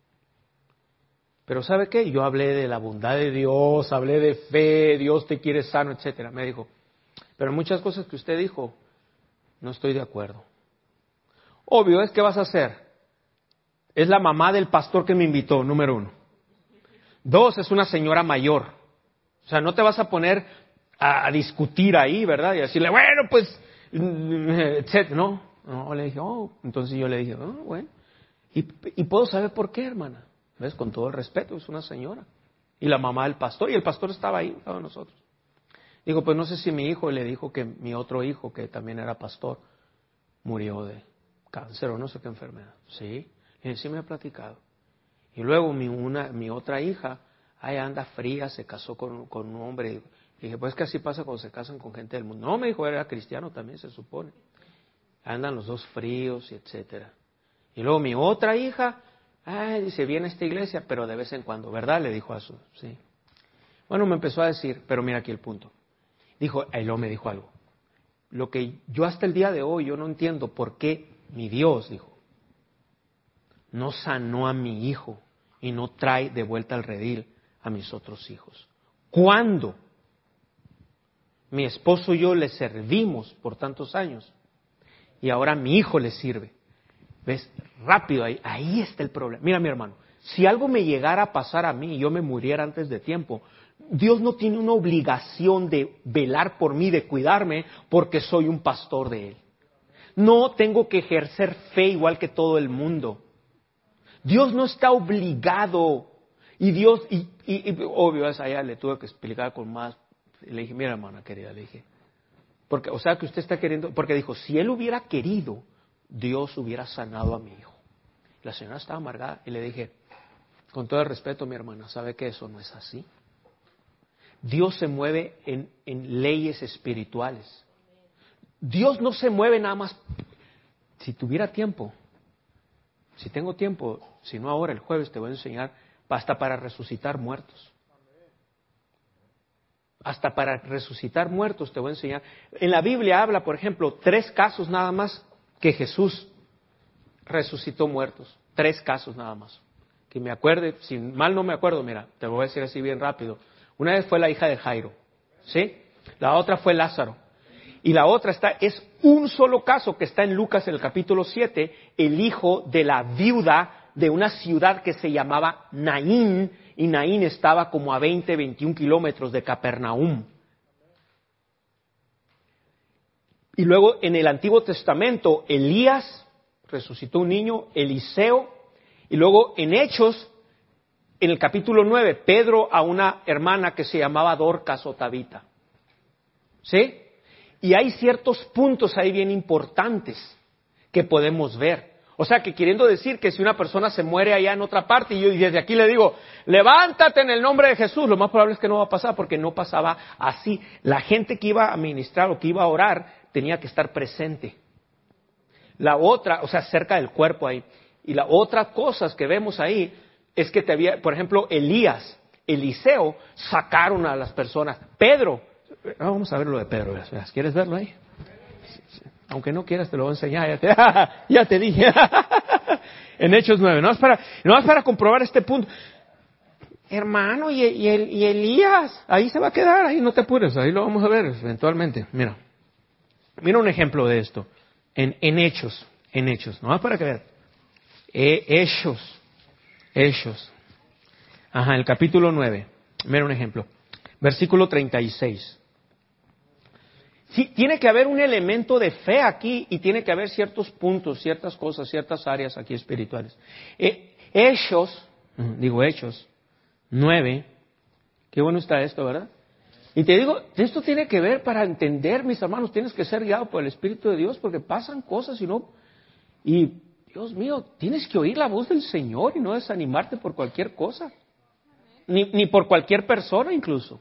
Pero ¿sabe qué? Yo hablé de la bondad de Dios, hablé de fe, Dios te quiere sano, etcétera. Me dijo, pero muchas cosas que usted dijo, no estoy de acuerdo. Obvio, ¿es qué vas a hacer? Es la mamá del pastor que me invitó, número uno. Dos, es una señora mayor. O sea, no te vas a poner a, a discutir ahí, ¿verdad? Y decirle, bueno, pues, etcétera. No, no, le dije, oh, entonces yo le dije, oh, bueno. Y, y puedo saber por qué, hermana. ¿Ves? Con todo el respeto, es una señora. Y la mamá del pastor, y el pastor estaba ahí, estaba nosotros. Digo, pues no sé si mi hijo le dijo que mi otro hijo, que también era pastor, murió de cáncer o no sé qué enfermedad. Sí. Y sí me ha platicado. Y luego mi una mi otra hija, ahí anda fría, se casó con, con un hombre. Y dije, pues que así pasa cuando se casan con gente del mundo. No, me dijo, era cristiano también, se supone. Andan los dos fríos, y etcétera. Y luego mi otra hija, ay, dice, viene a esta iglesia, pero de vez en cuando, ¿verdad? Le dijo a su, sí. Bueno, me empezó a decir, pero mira aquí el punto. Dijo, y luego me dijo algo. Lo que yo hasta el día de hoy, yo no entiendo por qué mi Dios, dijo, no sanó a mi hijo y no trae de vuelta al redil a mis otros hijos. ¿Cuándo mi esposo y yo le servimos por tantos años y ahora mi hijo le sirve? ¿Ves? Rápido, ahí, ahí está el problema. Mira, mi hermano, si algo me llegara a pasar a mí y yo me muriera antes de tiempo, Dios no tiene una obligación de velar por mí, de cuidarme, porque soy un pastor de Él. No tengo que ejercer fe igual que todo el mundo. Dios no está obligado. Y Dios, y, y, y obvio, es allá le tuve que explicar con más. Le dije, mira, hermana querida, le dije, porque, o sea, que usted está queriendo, porque dijo, si Él hubiera querido, Dios hubiera sanado a mi hijo. La señora estaba amargada y le dije, con todo el respeto, mi hermana, ¿sabe que eso no es así? Dios se mueve en, en leyes espirituales. Dios no se mueve nada más. Si tuviera tiempo, si tengo tiempo, si no ahora, el jueves te voy a enseñar, hasta para resucitar muertos. Hasta para resucitar muertos te voy a enseñar. En la Biblia habla, por ejemplo, tres casos nada más que Jesús resucitó muertos. Tres casos nada más. Que me acuerde, si mal no me acuerdo, mira, te lo voy a decir así bien rápido. Una vez fue la hija de Jairo, ¿sí? La otra fue Lázaro. Y la otra está, es un solo caso que está en Lucas en el capítulo siete, el hijo de la viuda de una ciudad que se llamaba Naín, y Naín estaba como a veinte, veintiún kilómetros de Capernaum. Y luego en el Antiguo Testamento, Elías resucitó un niño, Eliseo Y luego en Hechos, en el capítulo nueve, Pedro a una hermana que se llamaba Dorcas o Tabita. ¿Sí? Y hay ciertos puntos ahí bien importantes que podemos ver. O sea, que queriendo decir que si una persona se muere allá en otra parte y yo desde aquí le digo, levántate en el nombre de Jesús, lo más probable es que no va a pasar porque no pasaba así. La gente que iba a ministrar o que iba a orar tenía que estar presente. La otra, o sea, cerca del cuerpo ahí. Y la otra cosa que vemos ahí es que te había, por ejemplo, Elías, Eliseo, sacaron a las personas. Pedro, vamos a ver lo de Pedro, ¿quieres verlo ahí? Aunque no quieras, te lo voy a enseñar. Ya te, ya te dije. En Hechos nueve. No es para, no es para comprobar este punto. Hermano, y, y, el, y Elías, ahí se va a quedar, ahí no te apures, ahí lo vamos a ver eventualmente. Mira, mira un ejemplo de esto. En, en Hechos, en Hechos. No es para que veas. Eh, Hechos, Hechos. Ajá, el capítulo nueve. Mira un ejemplo. Versículo treinta y seis. Sí, tiene que haber un elemento de fe aquí y tiene que haber ciertos puntos, ciertas cosas, ciertas áreas aquí espirituales. Eh, Hechos, digo Hechos, nueve, qué bueno está esto, ¿verdad? Y te digo, esto tiene que ver para entender, mis hermanos, tienes que ser guiado por el Espíritu de Dios porque pasan cosas y no, y Dios mío, tienes que oír la voz del Señor y no desanimarte por cualquier cosa, ni, ni por cualquier persona incluso.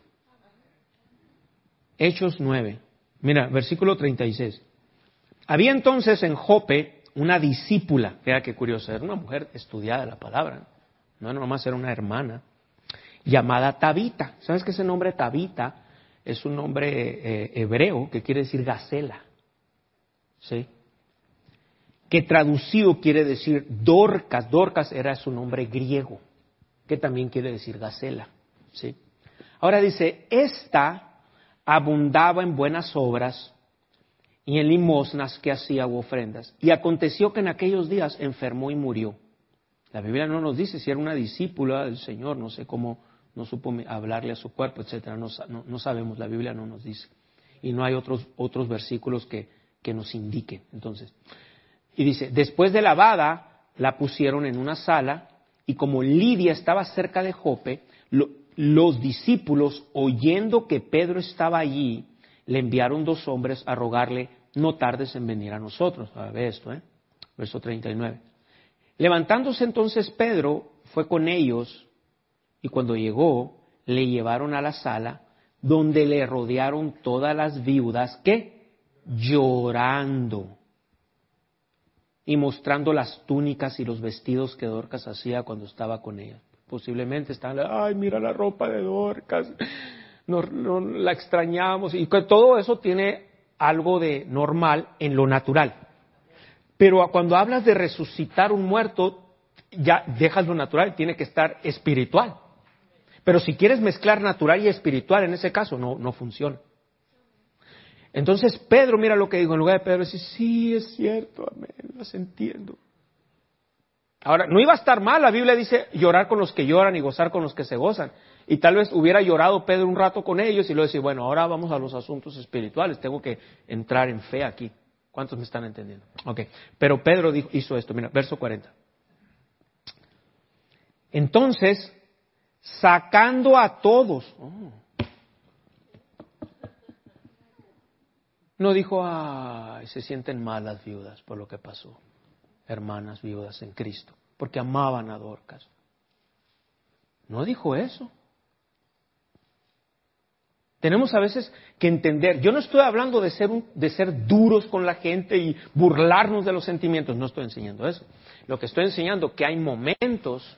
Hechos nueve. Mira, versículo treinta y seis. Había entonces en Jope una discípula, vea qué curioso, era una mujer estudiada de la palabra, no nomás era una hermana, llamada Tabita. ¿Sabes que ese nombre Tabita es un nombre eh, hebreo que quiere decir gacela? ¿Sí? Que traducido quiere decir Dorcas. Dorcas era su nombre griego, que también quiere decir gacela. ¿Sí? Ahora dice, esta abundaba en buenas obras y en limosnas que hacía u ofrendas. Y aconteció que en aquellos días enfermó y murió. La Biblia no nos dice si era una discípula del Señor, no sé cómo, no supo hablarle a su cuerpo, etcétera. No, no, no sabemos, la Biblia no nos dice. Y no hay otros, otros versículos que, que nos indiquen. Entonces, y dice, después de lavada, la pusieron en una sala, y como Lidia estaba cerca de Jope, lo, los discípulos, oyendo que Pedro estaba allí, le enviaron dos hombres a rogarle, no tardes en venir a nosotros. A ver esto, ¿eh? Verso treinta y nueve. Levantándose entonces Pedro, fue con ellos, y cuando llegó, le llevaron a la sala, donde le rodearon todas las viudas, ¿qué? Llorando, y mostrando las túnicas y los vestidos que Dorcas hacía cuando estaba con ellas. Posiblemente estaban, ay, mira la ropa de Dorcas, no, no, la extrañamos, y que todo eso tiene algo de normal en lo natural. Pero cuando hablas de resucitar un muerto, ya dejas lo natural, tiene que estar espiritual. Pero si quieres mezclar natural y espiritual, en ese caso no, no funciona. Entonces Pedro, mira lo que dijo, en lugar de Pedro decir, sí, es cierto, amén, las entiendo. Ahora, no iba a estar mal, la Biblia dice llorar con los que lloran y gozar con los que se gozan. Y tal vez hubiera llorado Pedro un rato con ellos y luego decir, bueno, ahora vamos a los asuntos espirituales, tengo que entrar en fe aquí. ¿Cuántos me están entendiendo? Ok, pero Pedro dijo, hizo esto, mira, verso cuarenta. Entonces, sacando a todos, oh, no dijo, ay, se sienten mal las viudas por lo que pasó. Hermanas viudas en Cristo, porque amaban a Dorcas. No dijo eso. Tenemos a veces que entender, yo no estoy hablando de ser, un, de ser duros con la gente y burlarnos de los sentimientos, no estoy enseñando eso. Lo que estoy enseñando es que hay momentos,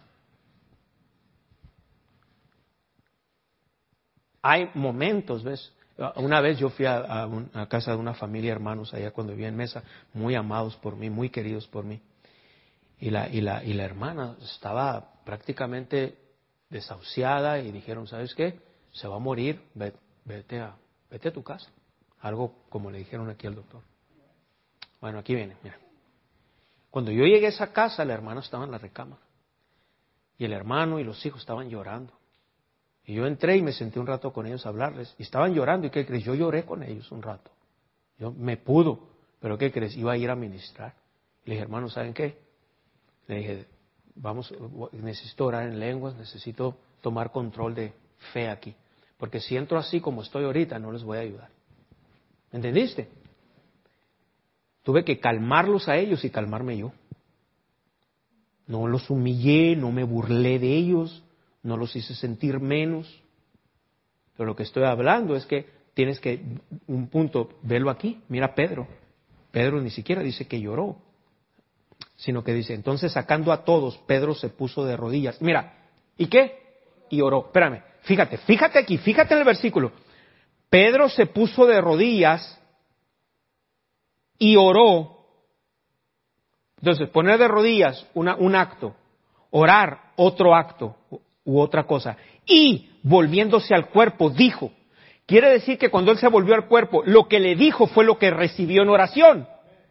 hay momentos, ¿ves? Una vez yo fui a, a, un, a casa de una familia de hermanos allá cuando vivía en Mesa, muy amados por mí, muy queridos por mí. Y la, y la, y la hermana estaba prácticamente desahuciada y dijeron, ¿sabes qué? Se va a morir, vete, vete, a, vete a tu casa. Algo como le dijeron aquí al doctor. Bueno, aquí viene, mira. Cuando yo llegué a esa casa, la hermana estaba en la recámara. Y el hermano y los hijos estaban llorando. Y yo entré y me senté un rato con ellos a hablarles. Y estaban llorando. ¿Y qué crees? Yo lloré con ellos un rato. Yo me pudo. Pero ¿qué crees? Iba a ir a ministrar. Y le dije, hermano, ¿saben qué? Le dije, vamos, necesito orar en lenguas, necesito tomar control de fe aquí. Porque si entro así como estoy ahorita, no les voy a ayudar. ¿Entendiste? Tuve que calmarlos a ellos y calmarme yo. No los humillé, no me burlé de ellos, no los hice sentir menos. Pero lo que estoy hablando es que tienes que, un punto, velo aquí, mira a Pedro. Pedro ni siquiera dice que lloró, sino que dice, entonces sacando a todos, Pedro se puso de rodillas. Mira, ¿y qué? Y oró. Espérame, fíjate, fíjate aquí, fíjate en el versículo. Pedro se puso de rodillas y oró. Entonces, poner de rodillas una, un acto, orar otro acto u otra cosa. Y volviéndose al cuerpo, dijo. Quiere decir que cuando él se volvió al cuerpo, lo que le dijo fue lo que recibió en oración.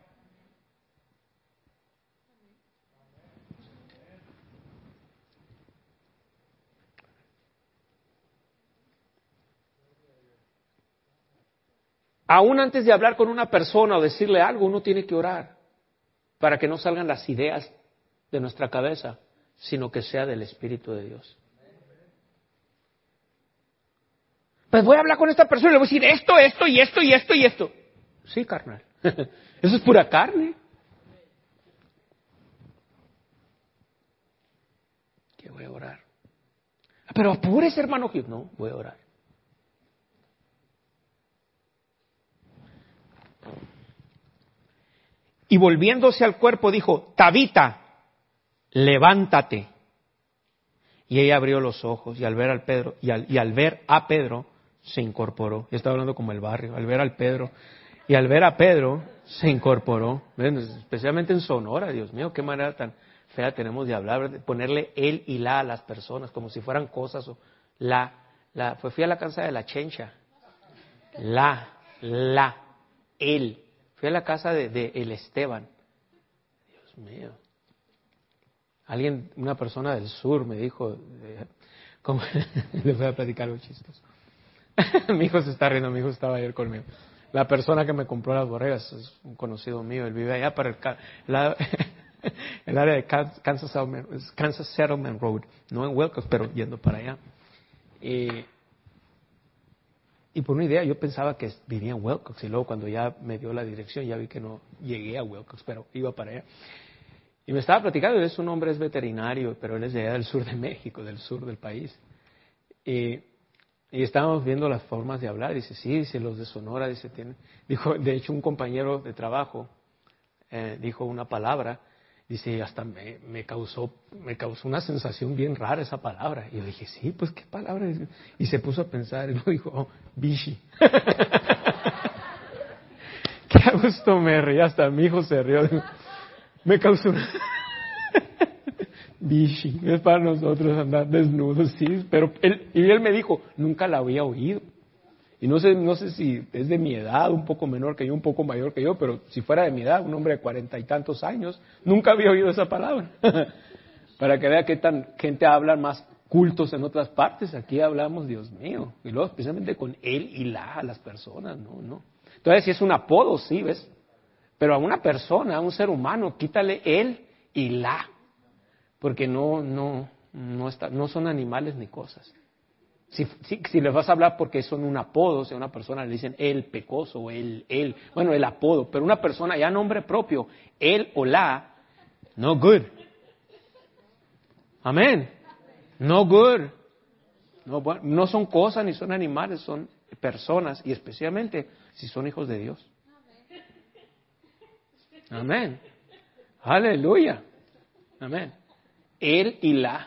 Aún antes de hablar con una persona o decirle algo, uno tiene que orar para que no salgan las ideas de nuestra cabeza, sino que sea del Espíritu de Dios. Pues voy a hablar con esta persona y le voy a decir esto, esto y esto y esto y esto. Sí, carnal. Eso es pura carne. Que voy a orar. Pero apúrese, hermano. No, voy a orar. Y volviéndose al cuerpo dijo, Tabita, levántate. Y ella abrió los ojos y al ver al Pedro y al, y al ver a Pedro se incorporó. Yo estaba hablando como el barrio. Al ver al Pedro y al ver a Pedro se incorporó. ¿Ven? Especialmente en Sonora, Dios mío, qué manera tan fea tenemos de hablar, de ponerle él y la a las personas como si fueran cosas o la, la. Pues fui a la casa de la Chencha. La, la, él. Fui a la casa de, de el Esteban. Dios mío. Alguien, una persona del sur me dijo, eh, ¿cómo? Les voy a platicar los chistes. Mi hijo se está riendo, mi hijo estaba ayer conmigo. La persona que me compró las borregas es un conocido mío, él vive allá para el, la, el área de Kansas Settlement, Kansas Settlement Road, no en Wilcox, pero yendo para allá. Y, y por una idea yo pensaba que vivía en Wilcox y luego cuando ya me dio la dirección ya vi que no llegué a Wilcox, pero iba para allá. Y me estaba platicando, es un hombre, es veterinario, pero él es de allá del sur de México, del sur del país. Y, y estábamos viendo las formas de hablar. Dice, sí, dice, los de Sonora, dice, tienen. Dijo, de hecho, un compañero de trabajo eh, dijo una palabra. Dice, hasta me, me causó me causó una sensación bien rara esa palabra. Y yo dije, sí, pues, ¿qué palabra es? Y se puso a pensar y luego dijo, oh, bichi. Qué a gusto me reí, hasta mi hijo se rió. Me causó una... Bichi, es para nosotros andar desnudos, sí, pero él, y él me dijo, nunca la había oído. Y no sé, no sé si es de mi edad, un poco menor que yo, un poco mayor que yo, pero si fuera de mi edad, un hombre de cuarenta y tantos años, nunca había oído esa palabra. Para que vea qué tan gente habla más cultos en otras partes, aquí hablamos, Dios mío, y luego especialmente con él y la, a las personas, no, no. Entonces si es un apodo, sí, ¿ves? Pero a una persona, a un ser humano, quítale él y la. Porque no, no, no, está, no son animales ni cosas. Si, si, si les vas a hablar porque son un apodo, si a una persona le dicen el pecoso o el, él, bueno, el apodo, pero una persona ya nombre propio, él o la, no good. Amén. No good. No, no son cosas ni son animales, son personas y especialmente si son hijos de Dios. Amén. Aleluya. Amén. Él y la.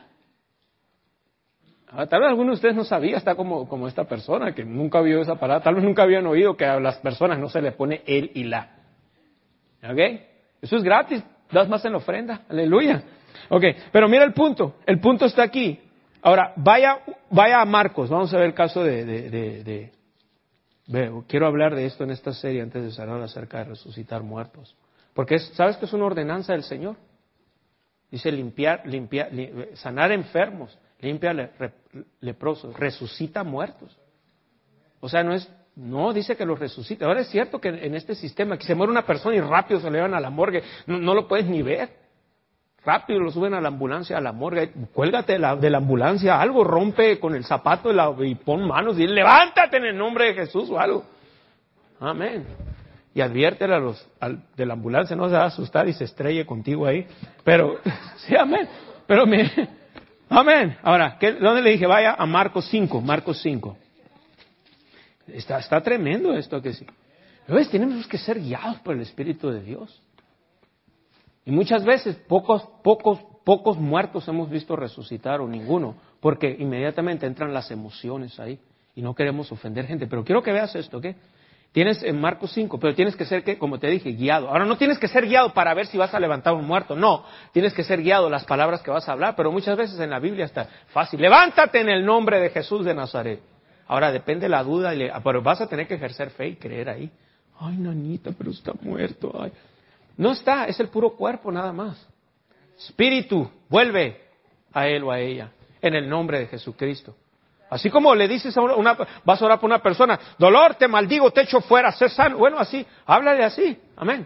Tal vez alguno de ustedes no sabía, está como, como esta persona que nunca vio esa palabra, tal vez nunca habían oído que a las personas no se le pone él y la. ¿Ok? Eso es gratis, das más en la ofrenda. Aleluya. Ok, pero mira el punto, el punto está aquí. Ahora, vaya, vaya a Marcos, vamos a ver el caso de, de, de, de, de quiero hablar de esto en esta serie antes de sanar acerca de resucitar muertos. Porque es, ¿sabes que es una ordenanza del Señor? Dice limpiar, limpiar, lim, sanar enfermos, limpia le, re, leprosos, resucita muertos. O sea, no es, no dice que los resucita. Ahora es cierto que en este sistema, que se muere una persona y rápido se le llevan a la morgue, no, no lo puedes ni ver. rápido lo suben a la ambulancia, a la morgue, cuélgate de la, de la ambulancia, algo, rompe con el zapato de la, y pon manos y levántate en el nombre de Jesús o algo. Amén. Y adviértele a los al, de la ambulancia, no se va a asustar y se estrelle contigo ahí. Pero, sí, amén. Pero me, amén. Ahora, ¿qué, ¿dónde le dije? Vaya a Marcos cinco, Marcos cinco. Está, está tremendo esto que sí. ¿Ves? Tenemos que ser guiados por el Espíritu de Dios. Y muchas veces pocos, pocos, pocos muertos hemos visto resucitar o ninguno, porque inmediatamente entran las emociones ahí y no queremos ofender gente. Pero quiero que veas esto, ¿qué? Tienes en Marcos cinco, pero tienes que ser, ¿qué? Como te dije, guiado. Ahora no tienes que ser guiado para ver si vas a levantar un muerto, no. Tienes que ser guiado las palabras que vas a hablar, pero muchas veces en la Biblia está fácil. Levántate en el nombre de Jesús de Nazaret. Ahora depende la duda, y le, pero vas a tener que ejercer fe y creer ahí. Ay, nanita, pero está muerto. Ay. No está, es el puro cuerpo nada más. Espíritu, vuelve a él o a ella, en el nombre de Jesucristo. Así como le dices a una, una, vas a orar por una persona, dolor, te maldigo, te echo fuera, sé sano. Bueno, así, háblale así, amén.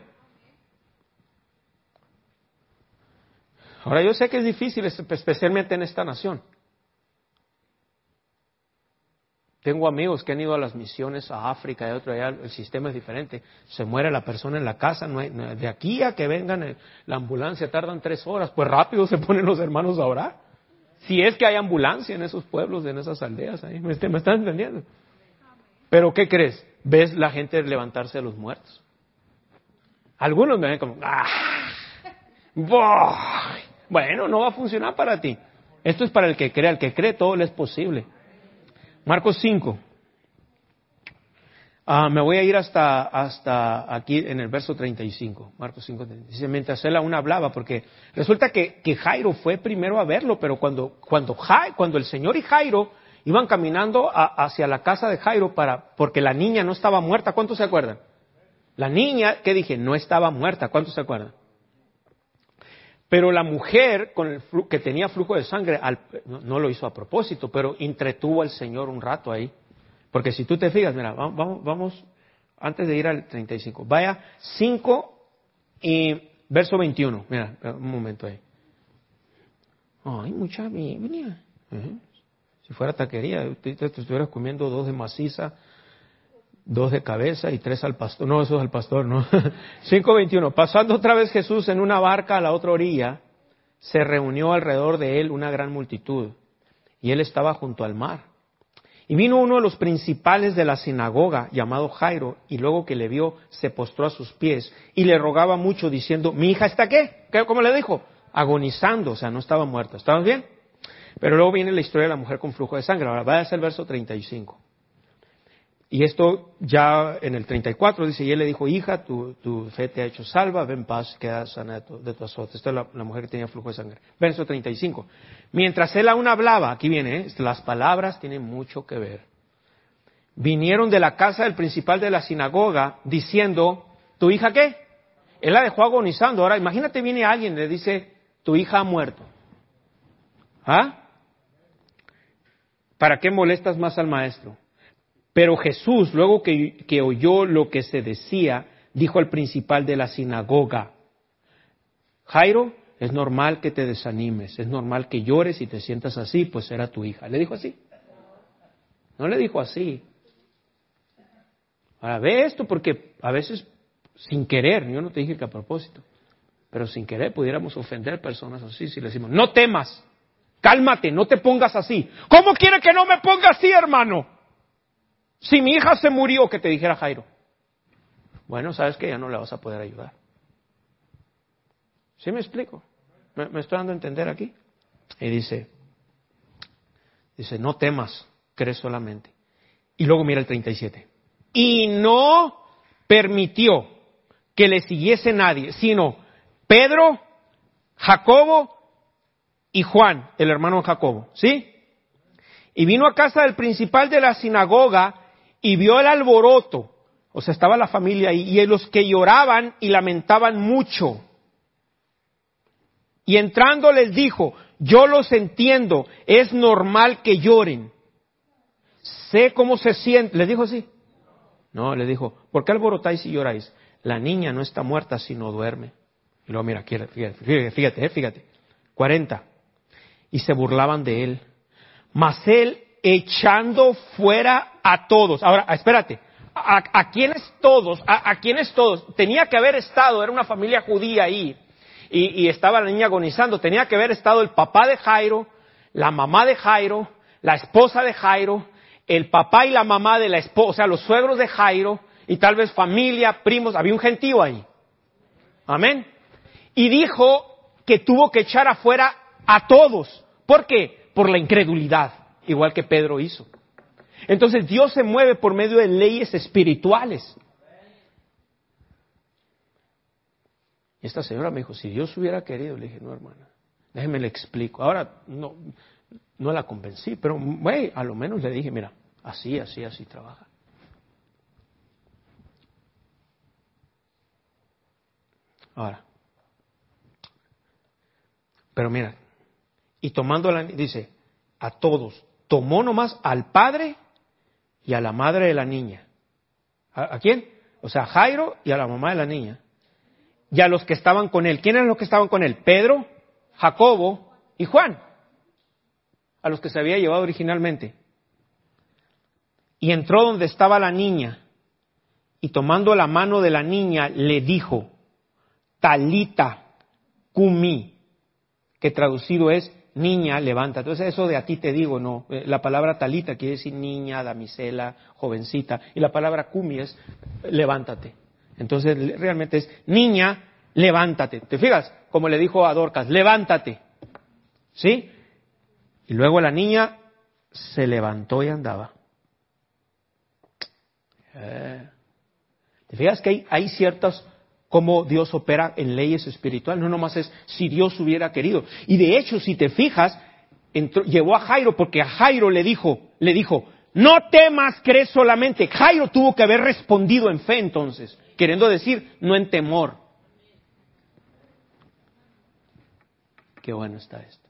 Ahora yo sé que es difícil, especialmente en esta nación. Tengo amigos que han ido a las misiones a África y a otro allá, el sistema es diferente. Se muere la persona en la casa, no hay, no hay, de aquí a que vengan el, la ambulancia tardan tres horas, pues rápido se ponen los hermanos a orar. Si es que hay ambulancia en esos pueblos, en esas aldeas, ahí, ¿me, me están entendiendo? Pero ¿qué crees? Ves la gente levantarse de los muertos. Algunos me ven como, ¡ah! ¡Boy! Bueno, no va a funcionar para ti. Esto es para el que cree, al que cree todo le es posible. Marcos cinco. Uh, me voy a ir hasta hasta aquí en el verso treinta y cinco. Marcos cinco. Dice, mientras él aún hablaba, porque resulta que, que Jairo fue primero a verlo, pero cuando cuando Jai, cuando el Señor y Jairo iban caminando a, hacia la casa de Jairo para porque la niña no estaba muerta, ¿cuántos se acuerdan? La niña, ¿qué dije? No estaba muerta, ¿cuántos se acuerdan? Pero la mujer con el flu, que tenía flujo de sangre, al, no, no lo hizo a propósito, pero entretuvo al Señor un rato ahí. Porque si tú te fijas, mira, vamos, vamos antes de ir al treinta y cinco, vaya cinco y verso veintiuno, mira, un momento ahí. Ay, mucha Biblia. Uh-huh. Si fuera taquería, te, te estuvieras comiendo dos de maciza, dos de cabeza y tres al pastor. No, eso es al pastor, no. cinco veintiuno. Pasando otra vez Jesús en una barca a la otra orilla, se reunió alrededor de él una gran multitud, y él estaba junto al mar. Y vino uno de los principales de la sinagoga, llamado Jairo, y luego que le vio, se postró a sus pies y le rogaba mucho, diciendo, ¿mi hija está qué? ¿Qué? ¿Cómo le dijo? Agonizando, o sea, no estaba muerta. ¿Estamos bien? Pero luego viene la historia de la mujer con flujo de sangre. Ahora, vaya a ser el verso treinta y cinco. Y esto ya en el treinta y cuatro dice, y él le dijo, hija, tu, tu fe te ha hecho salva, ven paz, queda sana de tu, de tu azote. Esta es la, la mujer que tenía flujo de sangre. Verso treinta y cinco. Mientras él aún hablaba, aquí viene, ¿eh? Las palabras tienen mucho que ver. Vinieron de la casa del principal de la sinagoga diciendo, ¿tu hija qué? Él la dejó agonizando. Ahora imagínate, viene alguien y le dice, tu hija ha muerto. ¿Ah? ¿Para qué molestas más al maestro? Pero Jesús, luego que, que oyó lo que se decía, dijo al principal de la sinagoga, Jairo, es normal que te desanimes, es normal que llores y te sientas así, pues era tu hija. ¿Le dijo así? No le dijo así. Ahora ve esto, porque a veces sin querer, yo no te dije que a propósito, pero sin querer pudiéramos ofender personas así si le decimos, no temas, cálmate, no te pongas así. ¿Cómo quiere que no me ponga así, hermano? Si mi hija se murió, que te dijera Jairo. Bueno, sabes que ya no le vas a poder ayudar. ¿Sí me explico? ¿Me, me estoy dando a entender aquí? Y dice, dice, no temas, cree solamente. Y luego mira el treinta y siete. Y no permitió que le siguiese nadie, sino Pedro, Jacobo y Juan, el hermano de Jacobo. ¿Sí? Y vino a casa del principal de la sinagoga y vio el alboroto, o sea, estaba la familia ahí, y los que lloraban y lamentaban mucho. Y entrando les dijo, yo los entiendo, es normal que lloren. Sé cómo se siente. ¿Les dijo así? No, les dijo, ¿por qué alborotáis y lloráis? La niña no está muerta, sino duerme. Y luego mira, fíjate, fíjate, fíjate, fíjate. cuarenta. Y se burlaban de él. Mas él echando fuera a todos. Ahora, espérate. ¿A, a quiénes todos? A, ¿A quiénes todos? Tenía que haber estado, era una familia judía ahí. Y, y estaba la niña agonizando. Tenía que haber estado el papá de Jairo, la mamá de Jairo, la esposa de Jairo, el papá y la mamá de la esposa, o sea, los suegros de Jairo, y tal vez familia, primos, había un gentío ahí. Amén. Y dijo que tuvo que echar afuera a todos. ¿Por qué? Por la incredulidad, igual que Pedro hizo. Entonces Dios se mueve por medio de leyes espirituales. Y esta señora me dijo, si Dios hubiera querido, le dije, no hermana, déjeme le explico. Ahora no, no la convencí, pero wey, a lo menos le dije, mira, así, así, así trabaja. Ahora, pero mira, y tomando la, dice, a todos, tomó nomás al padre y a la madre de la niña. ¿A, a quién? O sea, a Jairo y a la mamá de la niña. Y a los que estaban con él. ¿Quiénes eran los que estaban con él? Pedro, Jacobo y Juan. A los que se había llevado originalmente. Y entró donde estaba la niña. Y tomando la mano de la niña, le dijo, Talita cumi, que traducido es, niña, levántate. Entonces eso de a ti te digo, no. La palabra talita quiere decir niña, damisela, jovencita. Y la palabra cumi es, levántate. Entonces realmente es, niña, levántate. ¿Te fijas? Como le dijo a Dorcas, levántate. ¿Sí? Y luego la niña se levantó y andaba. Eh. ¿Te fijas que hay, hay ciertas, cómo Dios opera en leyes espirituales? No nomás es si Dios hubiera querido. Y de hecho, si te fijas, entró, llevó a Jairo porque a Jairo le dijo, le dijo, no temas, crees solamente. Jairo tuvo que haber respondido en fe entonces, queriendo decir, no en temor. Qué bueno está esto.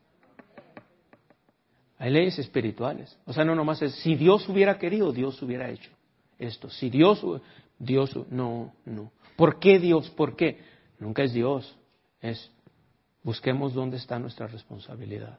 Hay leyes espirituales. O sea, no nomás es, si Dios hubiera querido, Dios hubiera hecho esto. Si Dios, Dios, no, no. ¿Por qué Dios? ¿Por qué? Nunca es Dios. Es, busquemos dónde está nuestra responsabilidad.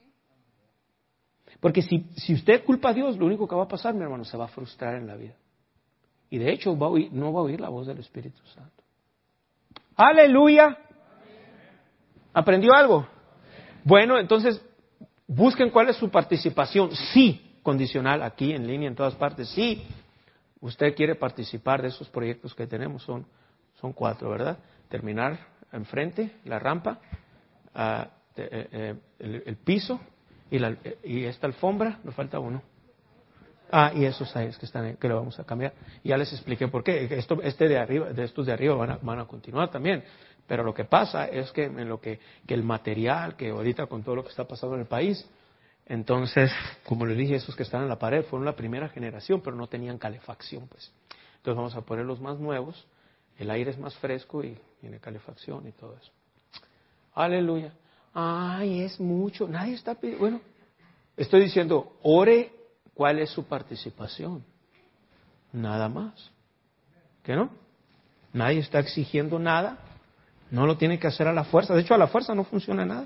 Porque si, si usted culpa a Dios, lo único que va a pasar, mi hermano, se va a frustrar en la vida. Y de hecho va a oír, no va a oír la voz del Espíritu Santo. ¡Aleluya! ¿Aprendió algo? Bueno, entonces, busquen cuál es su participación. Sí, condicional, aquí en línea, en todas partes. Sí, usted quiere participar de esos proyectos que tenemos. Son, son cuatro, ¿verdad? Terminar enfrente, la rampa, uh, eh, eh, el, el piso y, la, y esta alfombra, nos falta uno. Ah, y esos ahí que están ahí, que lo vamos a cambiar. Ya les expliqué por qué. Esto, este de arriba, de estos de arriba van a, van a continuar también. Pero lo que pasa es que en lo que, que el material, que ahorita con todo lo que está pasando en el país, entonces, como les dije, esos que están en la pared fueron la primera generación, pero no tenían calefacción, pues. Entonces vamos a poner los más nuevos, el aire es más fresco y tiene calefacción y todo eso. Aleluya. Ay, es mucho. Nadie está pidiendo. Bueno, estoy diciendo, ore. ¿Cuál es su participación? Nada más. ¿Qué no? Nadie está exigiendo nada. No lo tiene que hacer a la fuerza. De hecho, a la fuerza no funciona nada.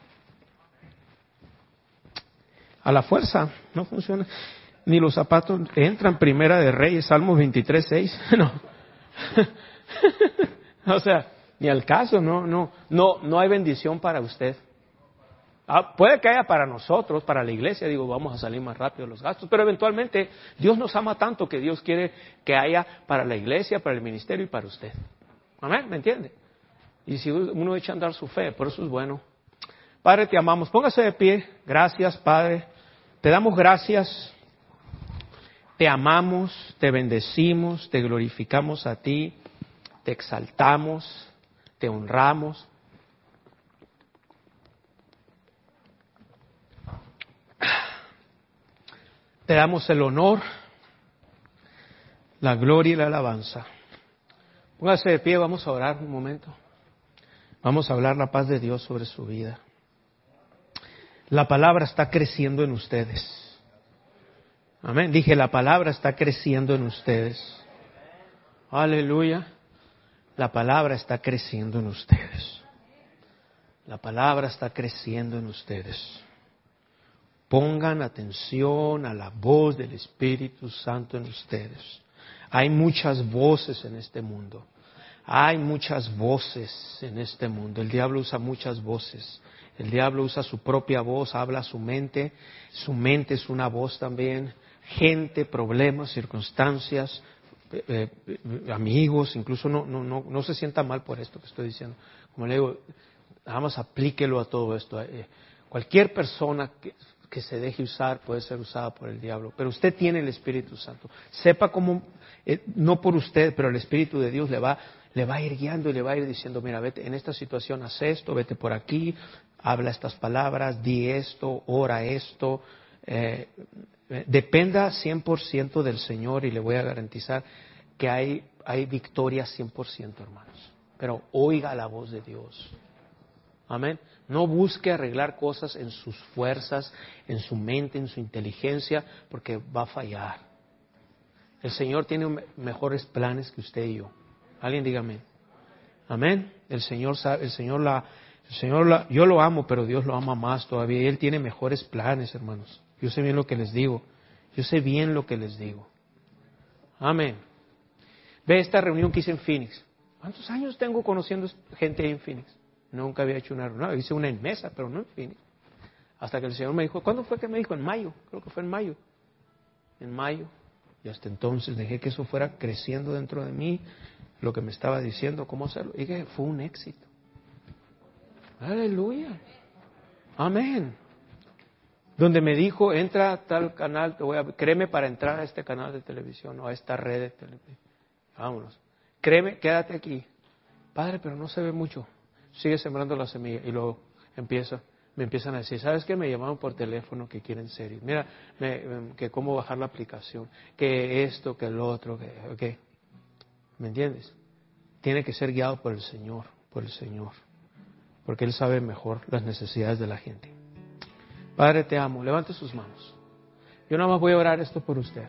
A la fuerza no funciona. Ni los zapatos entran. Primera de Reyes, Salmos veintitrés, seis. No. O sea, ni al caso. No, no, no, no hay bendición para usted. Ah, puede que haya para nosotros, para la iglesia, digo, vamos a salir más rápido de los gastos, pero eventualmente Dios nos ama tanto que Dios quiere que haya para la iglesia, para el ministerio y para usted. Amén, ¿me entiende? Y si uno echa a andar su fe, por eso es bueno. Padre, te amamos. Póngase de pie. Gracias, Padre. Te damos gracias. Te amamos, te bendecimos, te glorificamos a ti, te exaltamos, te honramos. Te damos el honor, la gloria y la alabanza. Póngase de pie, vamos a orar un momento. Vamos a hablar la paz de Dios sobre su vida. La palabra está creciendo en ustedes. Amén. Dije, la palabra está creciendo en ustedes. Aleluya. La palabra está creciendo en ustedes. La palabra está creciendo en ustedes. Pongan atención a la voz del Espíritu Santo en ustedes. Hay muchas voces en este mundo. Hay muchas voces en este mundo. El diablo usa muchas voces. El diablo usa su propia voz, habla a su mente. Su mente es una voz también. Gente, problemas, circunstancias, eh, eh, amigos. Incluso no, no, no, no se sienta mal por esto que estoy diciendo. Como le digo, nada más aplíquelo a todo esto. Eh, cualquier persona que, que se deje usar puede ser usada por el diablo. Pero usted tiene el Espíritu Santo. Sepa cómo, eh, no por usted, pero el Espíritu de Dios le va, le va a ir guiando y le va a ir diciendo, mira, vete en esta situación, haz esto, vete por aquí, habla estas palabras, di esto, ora esto. Eh, dependa cien por ciento del Señor y le voy a garantizar que hay, hay victoria cien por ciento, hermanos. Pero oiga la voz de Dios. Amén. No busque arreglar cosas en sus fuerzas, en su mente, en su inteligencia, porque va a fallar. El Señor tiene mejores planes que usted y yo. Alguien diga amén. Amén. El Señor sabe, el Señor la, el Señor la, yo lo amo, pero Dios lo ama más todavía. Y Él tiene mejores planes, hermanos. Yo sé bien lo que les digo. Yo sé bien lo que les digo. Amén. Ve esta reunión que hice en Phoenix. ¿Cuántos años tengo conociendo gente ahí en Phoenix? Nunca había hecho una reunión. Hice una en Mesa, pero no en Phoenix. Hasta que el Señor me dijo, ¿cuándo fue que me dijo? En mayo. Creo que fue en mayo. En mayo. Y hasta entonces dejé que eso fuera creciendo dentro de mí, lo que me estaba diciendo, cómo hacerlo. Y que fue un éxito. Aleluya. Amén. Donde me dijo, entra a tal canal, te voy a, créeme para entrar a este canal de televisión o a esta red de televisión. Vámonos. Créeme, quédate aquí. Padre, pero no se ve mucho. Sigue sembrando la semilla. Y luego empieza, me empiezan a decir, ¿sabes qué? Me llamaron por teléfono que quieren series. Mira, me, que cómo bajar la aplicación, que esto, que el otro, que, okay. ¿Me entiendes? Tiene que ser guiado por el Señor, por el Señor. Porque Él sabe mejor las necesidades de la gente. Padre, te amo. Levante sus manos. Yo nada más voy a orar esto por usted.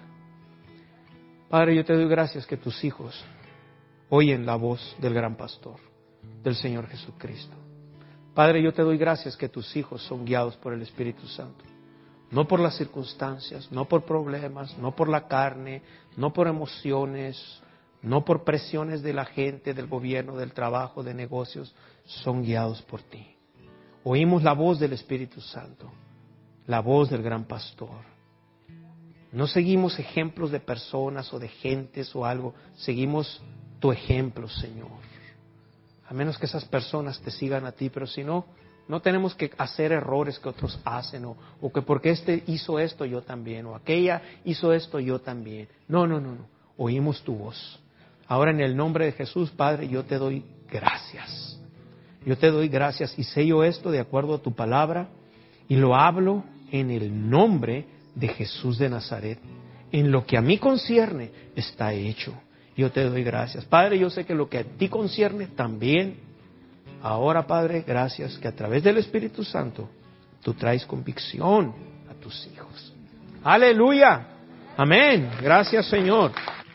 Padre, yo te doy gracias que tus hijos oyen la voz del gran pastor, del Señor Jesucristo. Padre, yo te doy gracias que tus hijos son guiados por el Espíritu Santo. No por las circunstancias, no por problemas, no por la carne, no por emociones, no por presiones de la gente, del gobierno, del trabajo, de negocios. Son guiados por ti. Oímos la voz del Espíritu Santo, la voz del gran pastor. No seguimos ejemplos de personas o de gentes o algo, seguimos tu ejemplo, Señor. A menos que esas personas te sigan a ti, pero si no, no tenemos que hacer errores que otros hacen, o, o que porque este hizo esto yo también, o aquella hizo esto yo también. No, no, no, no. Oímos tu voz. Ahora en el nombre de Jesús, Padre, yo te doy gracias. Yo te doy gracias y sello esto de acuerdo a tu palabra y lo hablo en el nombre de Jesús de Nazaret. En lo que a mí concierne está hecho. Yo te doy gracias. Padre, yo sé que lo que a ti concierne también. Ahora, Padre, gracias que a través del Espíritu Santo tú traes convicción a tus hijos. Aleluya. Amén. Gracias, Señor.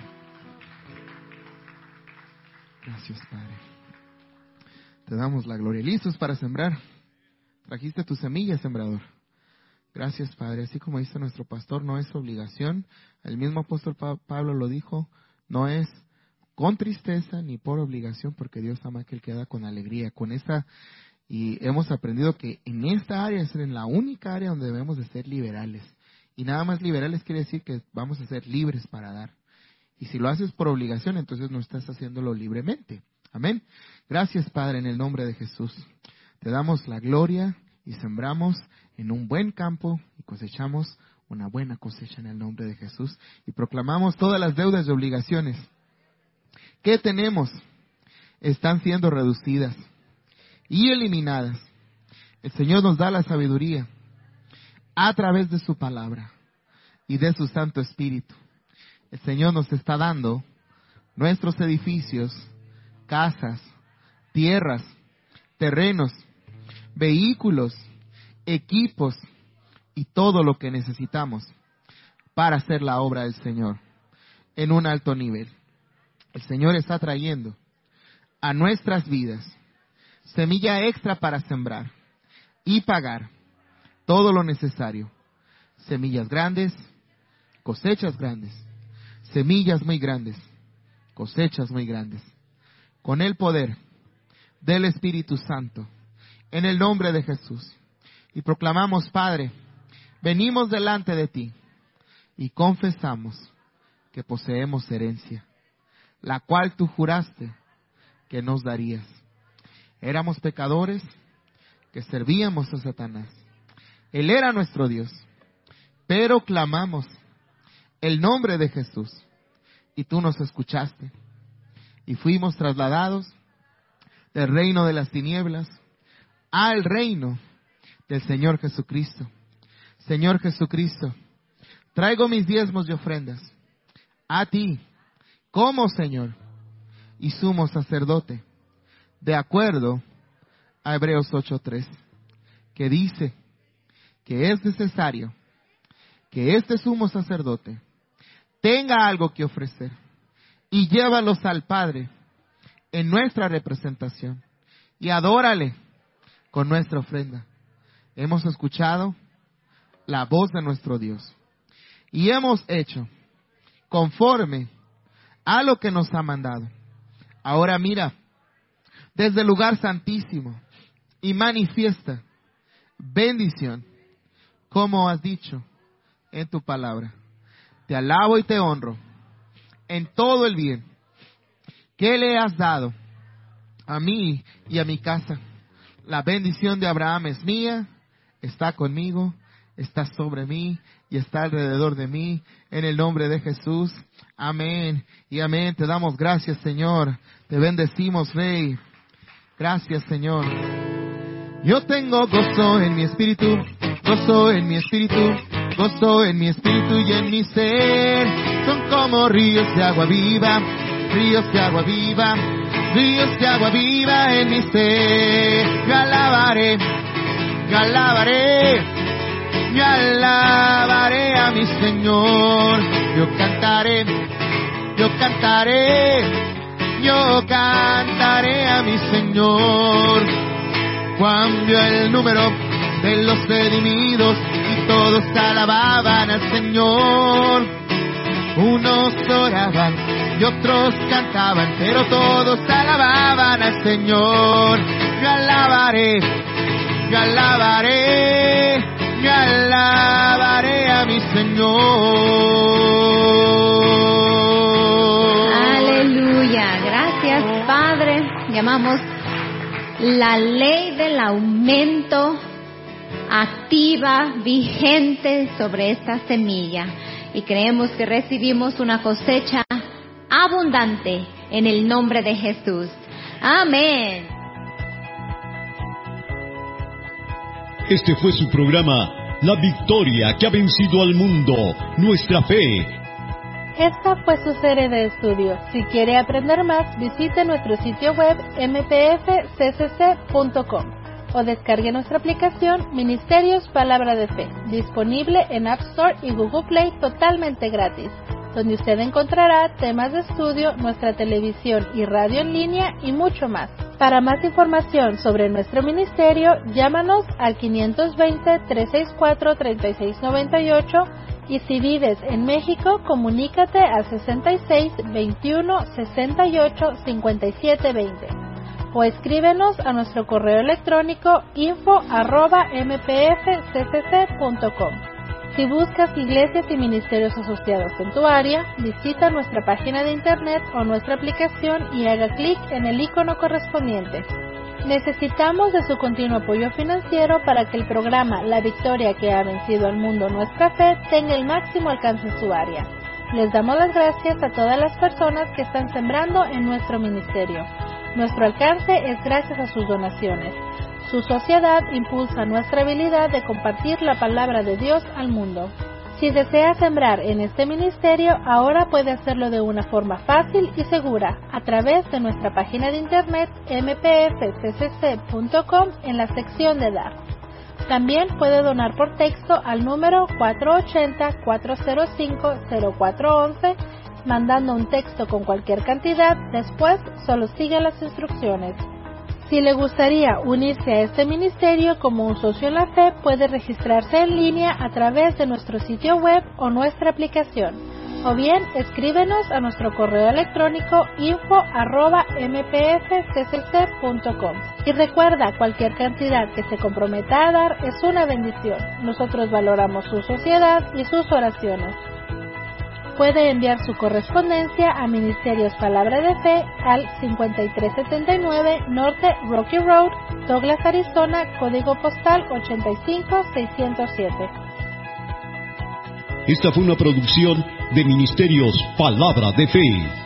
Gracias, Padre. Te damos la gloria. ¿Listos para sembrar? Trajiste tu semilla, sembrador. Gracias, Padre. Así como dice nuestro pastor, no es obligación. El mismo apóstol Pablo lo dijo. No es con tristeza ni por obligación, porque Dios ama a aquel que da con alegría. Con esa, y hemos aprendido que en esta área es en la única área donde debemos de ser liberales. Y nada más liberales quiere decir que vamos a ser libres para dar. Y si lo haces por obligación, entonces no estás haciéndolo libremente. Amén. Gracias, Padre, en el nombre de Jesús. Te damos la gloria y sembramos en un buen campo y cosechamos una buena cosecha en el nombre de Jesús. Y proclamamos todas las deudas y obligaciones que tenemos están siendo reducidas y eliminadas. El Señor nos da la sabiduría a través de su palabra y de su Santo Espíritu. El Señor nos está dando nuestros edificios, casas, tierras, terrenos, vehículos, equipos y todo lo que necesitamos para hacer la obra del Señor en un alto nivel. El Señor está trayendo a nuestras vidas, semilla extra para sembrar y pagar todo lo necesario. Semillas grandes, cosechas grandes, semillas muy grandes, cosechas muy grandes. Con el poder del Espíritu Santo, en el nombre de Jesús. Y proclamamos, Padre, venimos delante de ti y confesamos que poseemos herencia, la cual tú juraste que nos darías. Éramos pecadores que servíamos a Satanás. Él era nuestro Dios, pero clamamos el nombre de Jesús y tú nos escuchaste y fuimos trasladados del reino de las tinieblas al reino del Señor Jesucristo. Señor Jesucristo, traigo mis diezmos y ofrendas a ti como Señor y sumo sacerdote, de acuerdo a Hebreos ocho tres, que dice que es necesario que este sumo sacerdote tenga algo que ofrecer y llévalos al Padre en nuestra representación y adórale con nuestra ofrenda. Hemos escuchado la voz de nuestro Dios y hemos hecho conforme a lo que nos ha mandado. Ahora mira desde el lugar santísimo y manifiesta bendición, como has dicho en tu palabra. Te alabo y te honro en todo el bien que le has dado a mí y a mi casa. La bendición de Abraham es mía, está conmigo, está sobre mí y está alrededor de mí. En el nombre de Jesús. Amén y amén. Te damos gracias, Señor. Te bendecimos, Rey. Gracias, Señor. Yo tengo gozo en mi espíritu, gozo en mi espíritu, gozo en mi espíritu y en mi ser. Son como ríos de agua viva, ríos de agua viva, ríos de agua viva en mi ser. Yo alabaré, yo alabaré, yo alabaré a mi Señor. Yo cantaré, yo cantaré, yo cantaré a mi Señor. Cambió el número de los redimidos y todos alababan al Señor. Unos oraban y otros cantaban, pero todos alababan al Señor. Yo alabaré, yo alabaré, yo alabaré a mi Señor. Aleluya, gracias Padre. Llamamos la ley del aumento activa, vigente sobre esta semilla. Y creemos que recibimos una cosecha abundante en el nombre de Jesús. Amén. Este fue su programa, La Victoria que ha vencido al mundo, nuestra fe. Esta fue su serie de estudios. Si quiere aprender más, visite nuestro sitio web m p f c c c punto com o descargue nuestra aplicación Ministerios Palabra de Fe, disponible en App Store y Google Play totalmente gratis, donde usted encontrará temas de estudio, nuestra televisión y radio en línea y mucho más. Para más información sobre nuestro ministerio, llámanos al quinientos veinte, trescientos sesenta y cuatro, treinta y seis noventa y ocho y si vives en México, comunícate al sesenta y seis, veintiuno, sesenta y ocho, cincuenta y siete veinte o escríbenos a nuestro correo electrónico info arroba m p f c c c punto com. Si buscas iglesias y ministerios asociados en tu área, visita nuestra página de internet o nuestra aplicación y haga clic en el icono correspondiente. Necesitamos de su continuo apoyo financiero para que el programa La Victoria que ha vencido al mundo, nuestra fe, tenga el máximo alcance en su área. Les damos las gracias a todas las personas que están sembrando en nuestro ministerio. Nuestro alcance es gracias a sus donaciones. Su sociedad impulsa nuestra habilidad de compartir la palabra de Dios al mundo. Si desea sembrar en este ministerio, ahora puede hacerlo de una forma fácil y segura a través de nuestra página de internet m p f c c c punto com en la sección de Dar. También puede donar por texto al número cuatro ocho cero, cuatro cero cinco, cero cuatro uno uno mandando un texto con cualquier cantidad, después solo sigue las instrucciones. Si le gustaría unirse a este ministerio como un socio en la fe, puede registrarse en línea a través de nuestro sitio web o nuestra aplicación, o bien escríbenos a nuestro correo electrónico info arroba m p f c c c punto com. Y recuerda, cualquier cantidad que se comprometa a dar es una bendición. Nosotros valoramos su sociedad y sus oraciones. Puede enviar su correspondencia a Ministerios Palabra de Fe al cincuenta y tres setenta y nueve Norte Rocky Road, Douglas, Arizona, código postal ochenta y cinco seiscientos siete. Esta fue una producción de Ministerios Palabra de Fe.